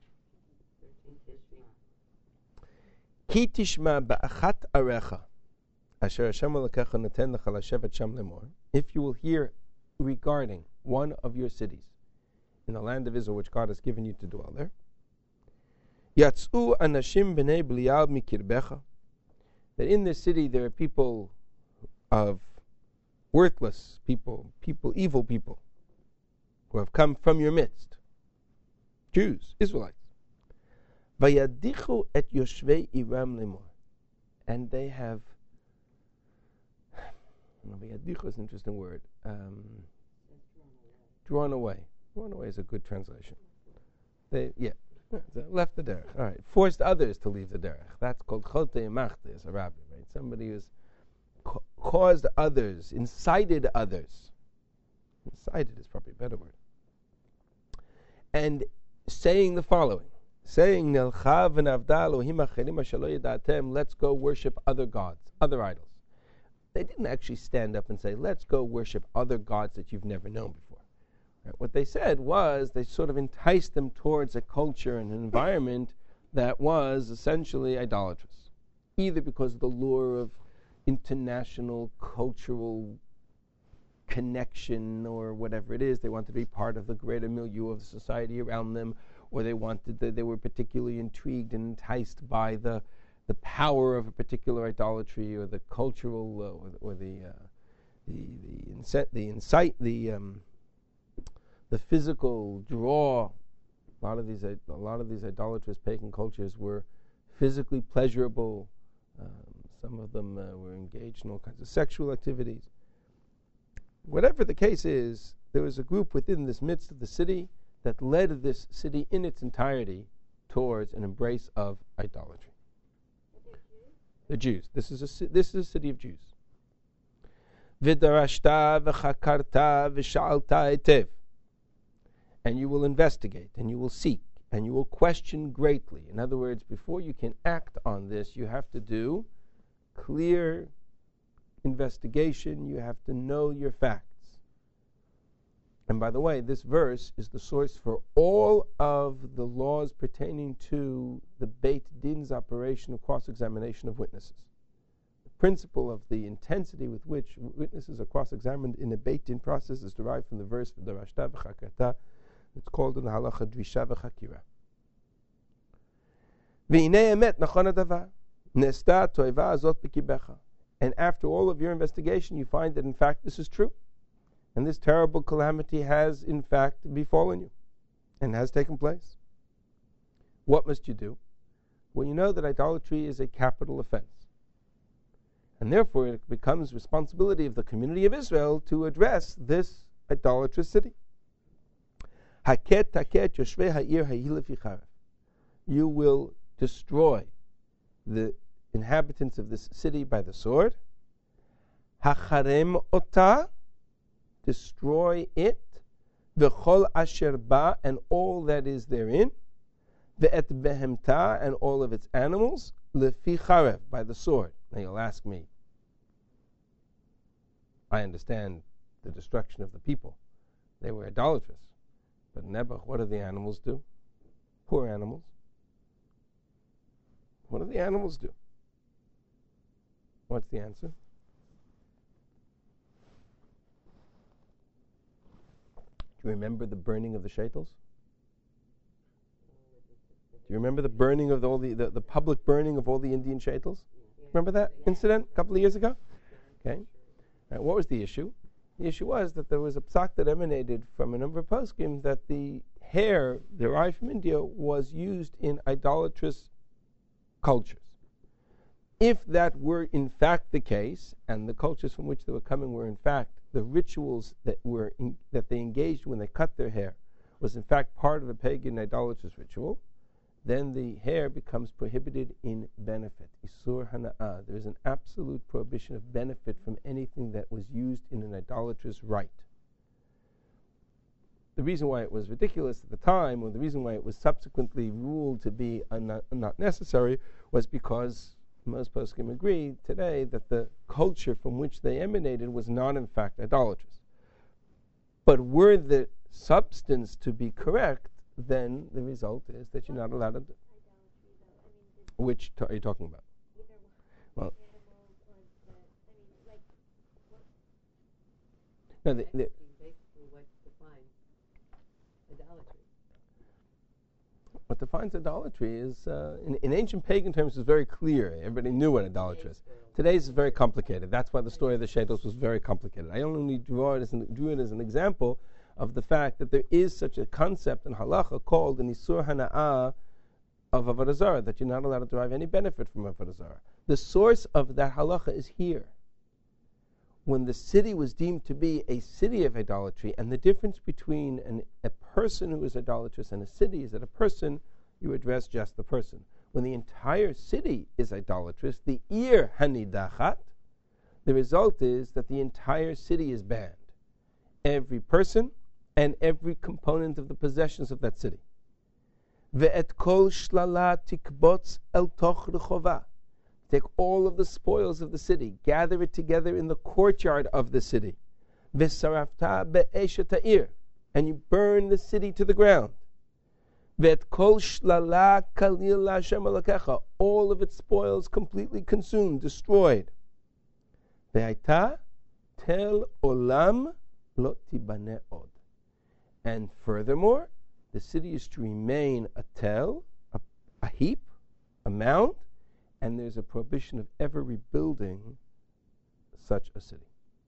Ki tishma ba'achat arecha, asher Hashem Elokecha noten lecha lashevet sham lemor. If you will hear regarding one of your cities in the land of Israel, which God has given you to dwell there, yatzu anashim b'nei Belial mikirbecha, that in this city there are people of worthless people, people, evil people, who have come from your midst, Jews, Israelites. Vayadichu et yoshvei iram lemor, and they have. Vayadichu is an interesting word. Um, drawn away. Drawn away is a good translation. They, yeah, left the derech. All right, forced others to leave the derech. That's called chotei machte, as a rabbi, right? Somebody who's ca- caused others, incited others. Incited is probably a better word. And saying the following. Saying, let's go worship other gods, other idols. They didn't actually stand up and say, let's go worship other gods that you've never known before. Right? What they said was, they sort of enticed them towards a culture and an environment that was essentially idolatrous. Either because of the lure of international cultural connection or whatever it is. They wanted to be part of the greater milieu of the society around them, or they wanted that they were particularly intrigued and enticed by the the power of a particular idolatry, or the cultural, uh, or, or the uh, the the insight, the insight, the um, the physical draw. A lot of these a lot of these idolatrous pagan cultures were physically pleasurable. Um, some of them uh, were engaged in all kinds of sexual activities. Whatever the case is, there was a group within this midst of the city that led this city in its entirety towards an embrace of idolatry. The Jews. This is a this is a city of Jews. V'darashta v'chakarta v'sha'alta etev. And you will investigate, and you will seek, and you will question greatly. In other words, before you can act on this, you have to do clear investigation. You have to know your facts. And by the way, this verse is the source for all of the laws pertaining to the Beit Din's operation of cross-examination of witnesses. The principle of the intensity with which witnesses are cross-examined in a Beit Din process is derived from the verse V'darashta v'chakarta. It's called in the halacha Drisha v'chakira. V'hinei emet nachon hadavar nesta toiva azot b'kibecha. And after all of your investigation, you find that in fact this is true. And this terrible calamity has, in fact, befallen you and has taken place. What must you do? Well, you know that idolatry is a capital offense. And therefore, it becomes responsibility of the community of Israel to address this idolatrous city. Haket haket yoshvei ha'ir ha'ilef yicharev. You will destroy the inhabitants of this city by the sword. Hacharem ota. Destroy it, v'chol asher ba, and all that is therein, ve'et behemta, and all of its animals, lefi charev, by the sword. Now you'll ask me, I understand the destruction of the people. They were idolatrous. But Nebuch, what do the animals do? Poor animals. What do the animals do? What's the answer? Do you remember the burning of the shaitels? Do you remember the burning of the, all the, the, the public burning of all the Indian shaitels? Remember that incident a couple of years ago? Okay. Right, what was the issue? The issue was that there was a psak that emanated from a number of poskim that the hair derived from India was used in idolatrous cultures. If that were in fact the case, and the cultures from which they were coming were in fact the rituals that were in, that they engaged when they cut their hair was in fact part of a pagan idolatrous ritual, then the hair becomes prohibited in benefit. Isur hana'ah. There is an absolute prohibition of benefit from anything that was used in an idolatrous rite. The reason why it was ridiculous at the time, or the reason why it was subsequently ruled to be un- not necessary, was because most poskim agree today that the culture from which they emanated was not in fact idolatrous. But were the substance to be correct, then the result is that you're not allowed to do. Which t- are you talking about? Well, no, the, the, basically what defines idolatry. What defines idolatry is, uh, in, in ancient pagan terms, is very clear. Everybody knew what idolatry is. Today's is very complicated. That's why the story of the shaitels was very complicated. I only draw it as an, drew it as an example of the fact that there is such a concept in halacha called an isur hana'ah of avodah zarah, that you're not allowed to derive any benefit from avodah zarah. The source of that halacha is here. When the city was deemed to be a city of idolatry, and the difference between an, a person who is idolatrous and a city is that a person, you address just the person. When the entire city is idolatrous, the ir hanidachat, the result is that the entire city is banned. Every person and every component of the possessions of that city. Ve'et kol shlala tikbots el toch rechova. Take all of the spoils of the city, gather it together in the courtyard of the city. V'sarafta be'eshet ha'ir, and you burn the city to the ground. Ve'et kol shlala kalil Hashem alakecha, all of its spoils completely consumed, destroyed. Ve'aita tel olam lo tibane od. And furthermore, the city is to remain a tel, a, a heap, a mound, and there's a prohibition of ever rebuilding such a city.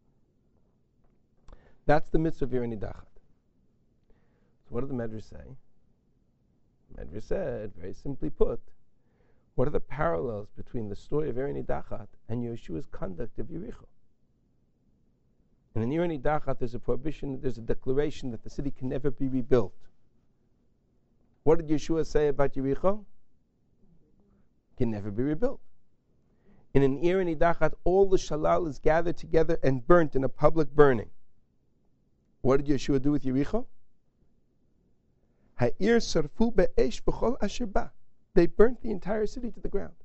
That's the mitzvah of Ir Nidachat. So what did the Medrash say? The Medrash said, very simply put, what are the parallels between the story of Ir Nidachat and Yeshua's conduct of Yericho? And in Ir Nidachat, there's a prohibition, there's a declaration that the city can never be rebuilt. What did Yeshua say about Yericho? Can never be rebuilt. In an Ir Nidachat, all the shalal is gathered together and burnt in a public burning. What did Yeshua do with Yericho? Ha'ir sarfu be'esh b'chol asher ba. They burnt the entire city to the ground.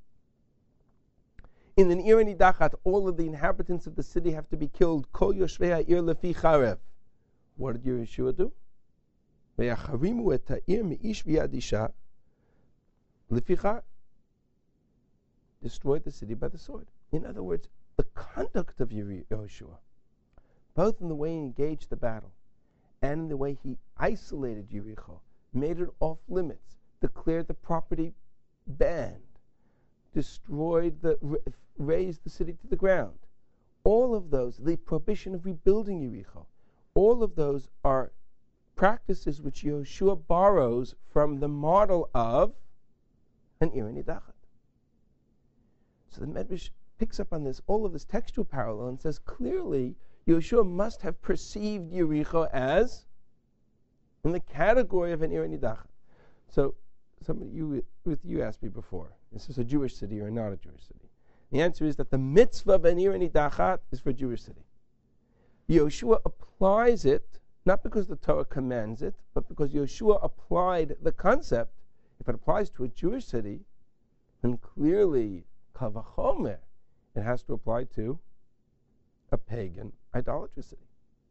In an Ir Nidachat, all of the inhabitants of the city have to be killed. Kol yoshvei ha'ir lefi charev. What did Yeshua do? Ve'yacharimu et ha'ir me'ish v'yad isha lefi charev. Destroyed the city by the sword. In other words, the conduct of Yeshua, both in the way he engaged the battle and in the way he isolated Yericho, made it off limits, declared the property banned, destroyed the, razed the city to the ground. All of those, the prohibition of rebuilding Yericho, all of those are practices which Yeshua borrows from the model of an Ir Nidachat. So the Medrash picks up on this, all of this textual parallel, and says clearly Yeshua must have perceived Yericho as in the category of an Ir Nidachat. So somebody you with you asked me before, is this a Jewish city or not a Jewish city? The answer is that the mitzvah of an Ir Nidachat is for a Jewish city. Yeshua applies it, not because the Torah commands it, but because Yeshua applied the concept. If it applies to a Jewish city, then clearly Kavachomer, it has to apply to a pagan idolatrous city.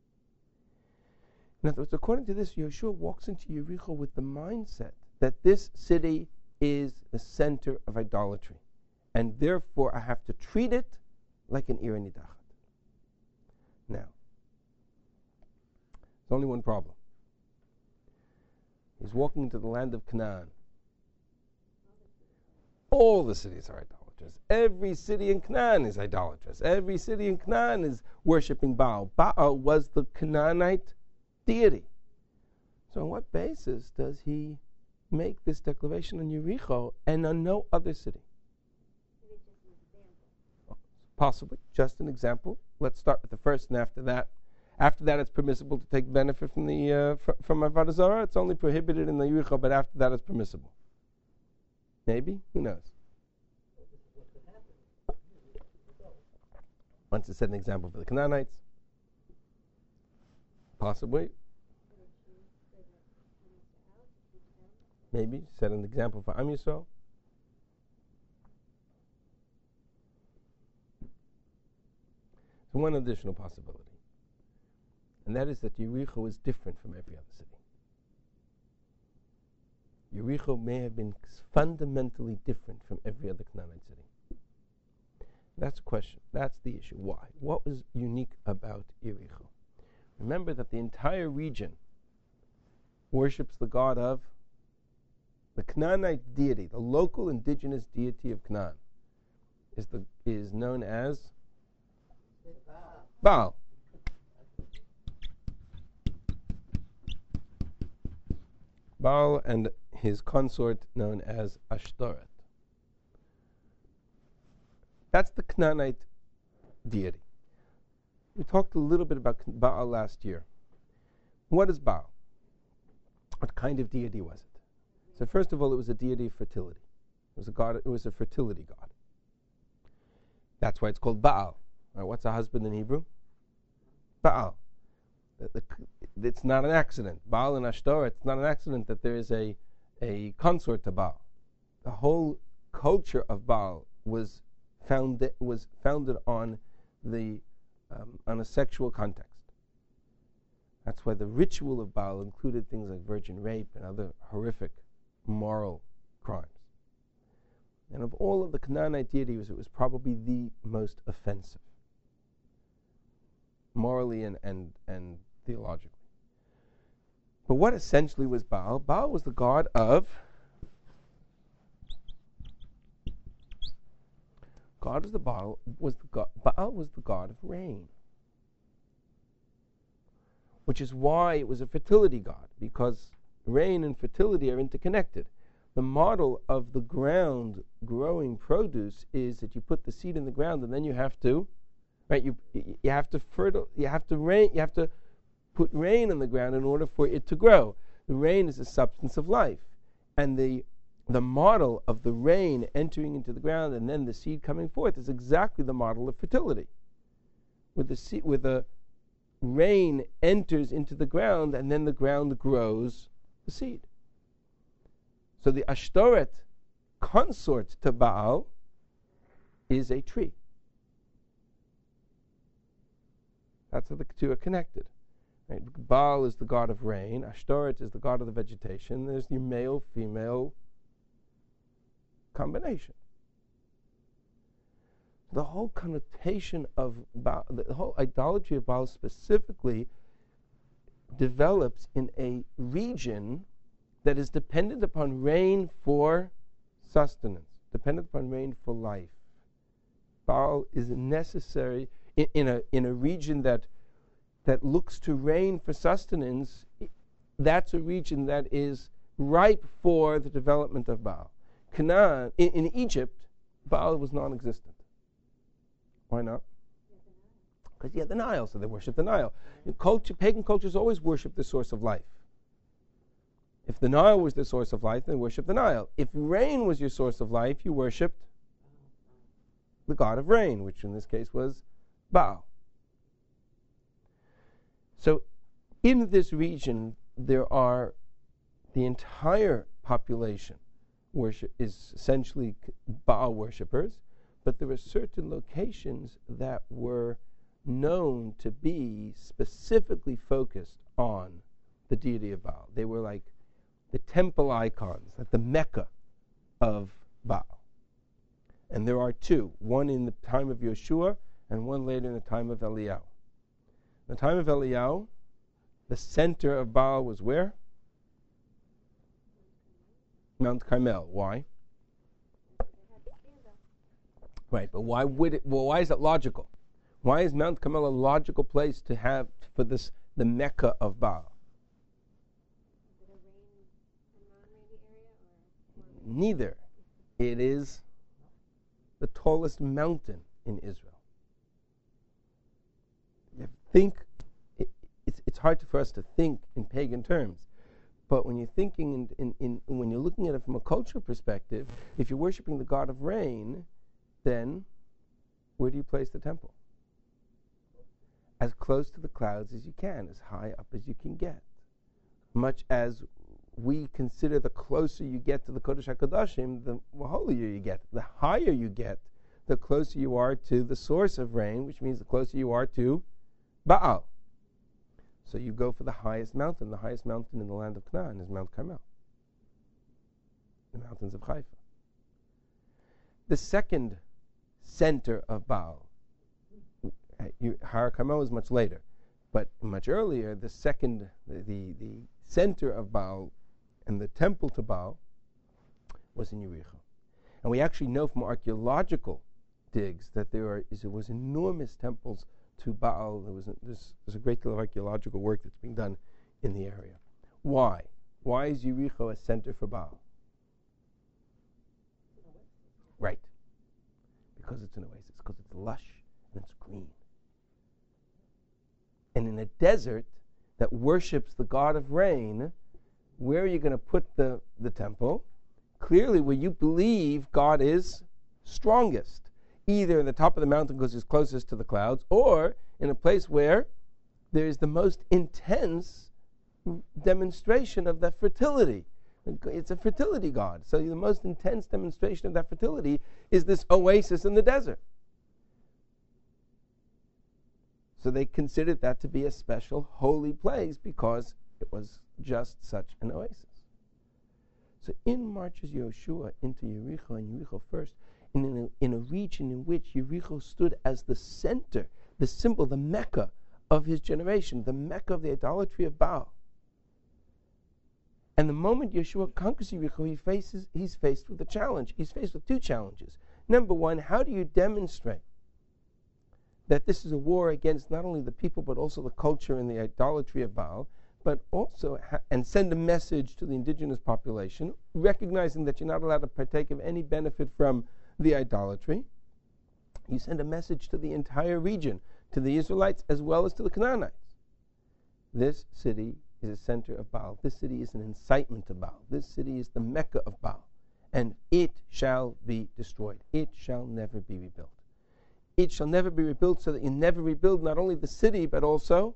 In other words, according to this, Yeshua walks into Yericho with the mindset that this city is the center of idolatry, and therefore I have to treat it like an Ir Nidachat. Now, there's only one problem. He's walking into the land of Canaan. All the cities are idolatrous. Every city in Canaan is idolatrous. Every city in Canaan is worshipping Baal. Baal was the Canaanite deity. So on what basis does he make this declaration on Yericho and on no other city? Possibly, just an example. Let's start with the first, and after that, after that, it's permissible to take benefit from the uh, fr- from Avodah Zarah. It's only prohibited in the Yericho, but after that, it's permissible. Maybe, who knows? Once to set an example for the Canaanites, possibly. Maybe set an example for Am Yisrael. So one additional possibility, and that is that Yericho is different from every other city. Yericho may have been fundamentally different from every other Canaanite city. That's the question. That's the issue. Why? What was unique about Yericho? Remember that the entire region worships the god of the Canaanite deity, the local indigenous deity of Canaan, is the is known as Baal. Baal and his consort known as Ashtoreth. That's the Canaanite deity. We talked a little bit about Baal last year. What is Baal? What kind of deity was it? So first of all, it was a deity of fertility. It was a god. It was a fertility god. That's why it's called Baal. Right, what's a husband in Hebrew? Baal. The, the, it's not an accident. Baal and Ashtoreth, it's not an accident that there is a, a consort to Baal. The whole culture of Baal was found was founded on the um, on a sexual context. That's why the ritual of Baal included things like virgin rape and other horrific moral crimes. And of all of the Canaanite deities, it was probably the most offensive, morally and, and, and theologically. But what essentially was Baal? Baal was the god of God was the Baal was the god, Baal was the god of rain, which is why it was a fertility god, because rain and fertility are interconnected. The model of the ground growing produce is that you put the seed in the ground and then you have to, right? You you have to fertile, you have to rain, you have to put rain on the ground in order for it to grow. The rain is the substance of life, and the the model of the rain entering into the ground and then the seed coming forth is exactly the model of fertility. With the seed, with the rain enters into the ground and then the ground grows the seed. So the Ashtoret consort to Baal is a tree. That's how the two are connected. Right? Baal is the god of rain. Ashtoret is the god of the vegetation. There's the male-female combination. The whole connotation of Baal, the whole idolatry of Baal specifically develops in a region that is dependent upon rain for sustenance, dependent upon rain for life. Baal is necessary in, in a in a region that that looks to rain for sustenance. That's a region that is ripe for the development of Baal. Canaan, in, in Egypt, Baal was non-existent. Why not? Because you had the Nile, so they worship the Nile. In culture, pagan cultures always worship the source of life. If the Nile was the source of life, then worship the Nile. If rain was your source of life, you worshipped the god of rain, which in this case was Baal. So in this region, there are the entire population worship is essentially Baal worshippers, but there were certain locations that were known to be specifically focused on the deity of Baal. They were like the temple icons, like the Mecca of Baal. And there are two, one in the time of Yeshua and one later in the time of Eliyahu. In the time of Eliyahu, the center of Baal was where? Mount Carmel. Why? Right, but why would it? Well, why is that logical? Why is Mount Carmel a logical place to have for this the Mecca of Baal? Is it a rain, a non-rainy area, or? Neither. It is the tallest mountain in Israel. You think it, it's it's hard for us to think in pagan terms. But when you're thinking, in, in, in, when you're looking at it from a cultural perspective, if you're worshiping the god of rain, then where do you place the temple? As close to the clouds as you can, as high up as you can get. Much as we consider the closer you get to the Kodesh HaKodashim, the holier you get. The higher you get, the closer you are to the source of rain, which means the closer you are to Baal. So you go for the highest mountain. The highest mountain in the land of Canaan is Mount Carmel, the mountains of Haifa. The second center of Baal, Har Carmel is much later, but much earlier, the second, the, the, the center of Baal and the temple to Baal was in Yericho. And we actually know from archaeological digs that there, are, is, there was enormous temples to Baal. There was a, there's, there's a great deal of archaeological work that's being done in the area. Why? Why is Yericho a center for Baal? Right. Because it's an oasis, because it's lush and it's green. And in a desert that worships the god of rain, where are you going to put the, the temple? Clearly where you believe God is strongest. Either in the top of the mountain because it's closest to the clouds, or in a place where there is the most intense demonstration of that fertility. It's a fertility god. So the most intense demonstration of that fertility is this oasis in the desert. So they considered that to be a special holy place because it was just such an oasis. So in marches Yeshua into Yericho, and Yericho first, and in a, in a region in which Yericho stood as the center, the symbol, the Mecca of his generation, the Mecca of the idolatry of Baal. And the moment Yeshua conquers Yericho, he faces, he's faced with a challenge. He's faced with two challenges. Number one, how do you demonstrate that this is a war against not only the people but also the culture and the idolatry of Baal, but also ha- and send a message to the indigenous population, recognizing that you're not allowed to partake of any benefit from the idolatry. You send a message to the entire region, to the Israelites as well as to the Canaanites. This city is a center of Baal. This city is an incitement to Baal. This city is the Mecca of Baal. And it shall be destroyed. It shall never be rebuilt. It shall never be rebuilt, so that you never rebuild not only the city, but also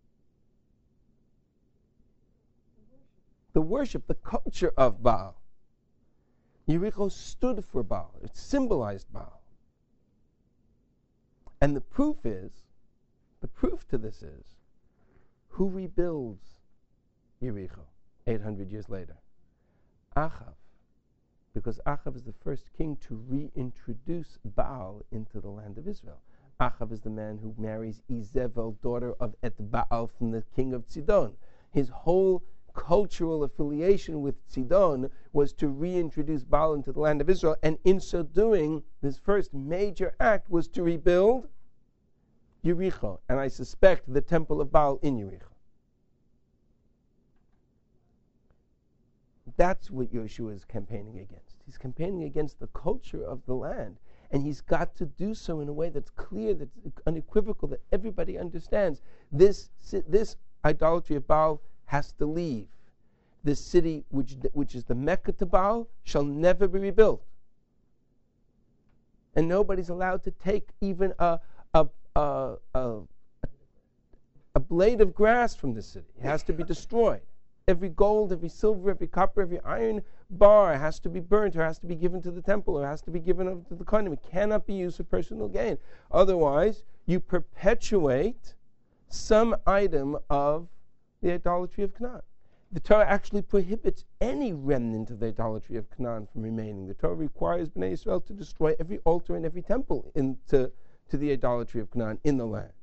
the worship, the culture of Baal. Yericho stood for Baal. It symbolized Baal. And the proof is, the proof to this is, who rebuilds Yericho eight hundred years later? Achav. Because Achav is the first king to reintroduce Baal into the land of Israel. Achav is the man who marries Izebel, daughter of Et Baal, from the king of Sidon. His whole cultural affiliation with Sidon was to reintroduce Baal into the land of Israel, and in so doing, his first major act was to rebuild Yericho, and I suspect the temple of Baal in Yericho. That's what Yeshua is campaigning against. He's campaigning against the culture of the land, and he's got to do so in a way that's clear, that's unequivocal, that everybody understands. This, this idolatry of Baal has to leave. This city, which, which is the Mecca to Baal, shall never be rebuilt. And nobody's allowed to take even a, a, a, a, a blade of grass from this city. It has to be destroyed. Every gold, every silver, every copper, every iron bar has to be burnt, or has to be given to the temple, or has to be given over to the kohanim. It cannot be used for personal gain. Otherwise, you perpetuate some item of the idolatry of Canaan. The Torah actually prohibits any remnant of the idolatry of Canaan from remaining. The Torah requires Bnei Israel to destroy every altar and every temple into to the idolatry of Canaan in the land.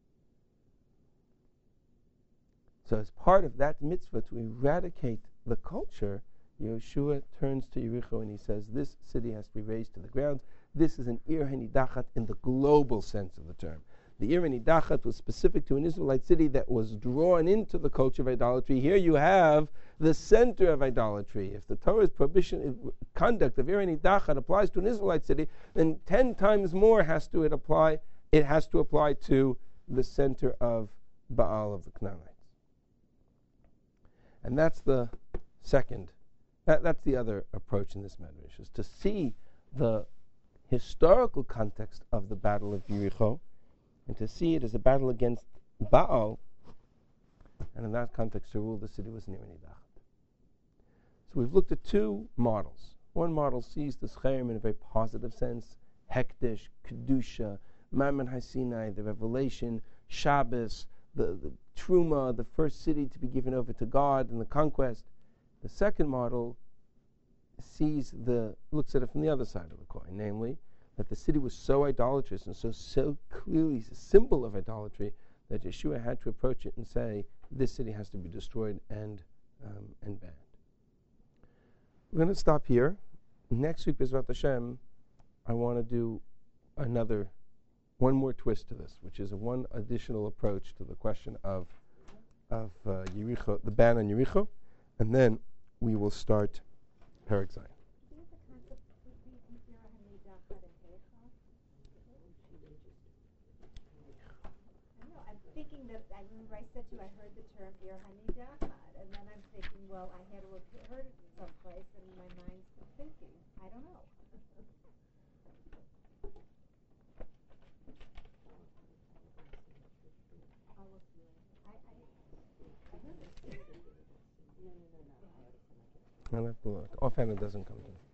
So as part of that mitzvah to eradicate the culture, Yeshua turns to Yericho and he says, this city has to be razed to the ground. This is an Ir Hanidachat in the global sense of the term. The Ir Hanidachat was specific to an Israelite city that was drawn into the culture of idolatry. Here you have the center of idolatry. If the Torah's prohibition, conduct of Ir Hanidachat applies to an Israelite city, then ten times more has to it apply. It has to apply to the center of Baal of the Canaanites. And that's the second, that, that's the other approach in this medrash, is to see the historical context of the Battle of Yericho, and to see it as a battle against Baal, and in that context to rule the city was Ir Hanidachat. So we've looked at two models. One model sees the Scherem in a very positive sense, Hekdesh, Kedusha, Mammon HaSinai, the revelation, Shabbos, the, the Truma, the first city to be given over to God in the conquest. The second model sees the, looks at it from the other side of the coin, namely, that the city was so idolatrous and so, so clearly a symbol of idolatry that Yeshua had to approach it and say, this city has to be destroyed and, um, and banned. We're going to stop here. Next week, B'ezrat Hashem, I want to do another one more twist to this, which is a one additional approach to the question of of uh, Yericho, the ban on Yericho, and then we will start Perek Zayin. I'm thinking that I remember I said to you I heard the term Ir Hanidachat, and then I'm thinking, well, I had to have heard it someplace, and my mind's thinking, I don't know. I'll have to look. Offhand, it doesn't come to me.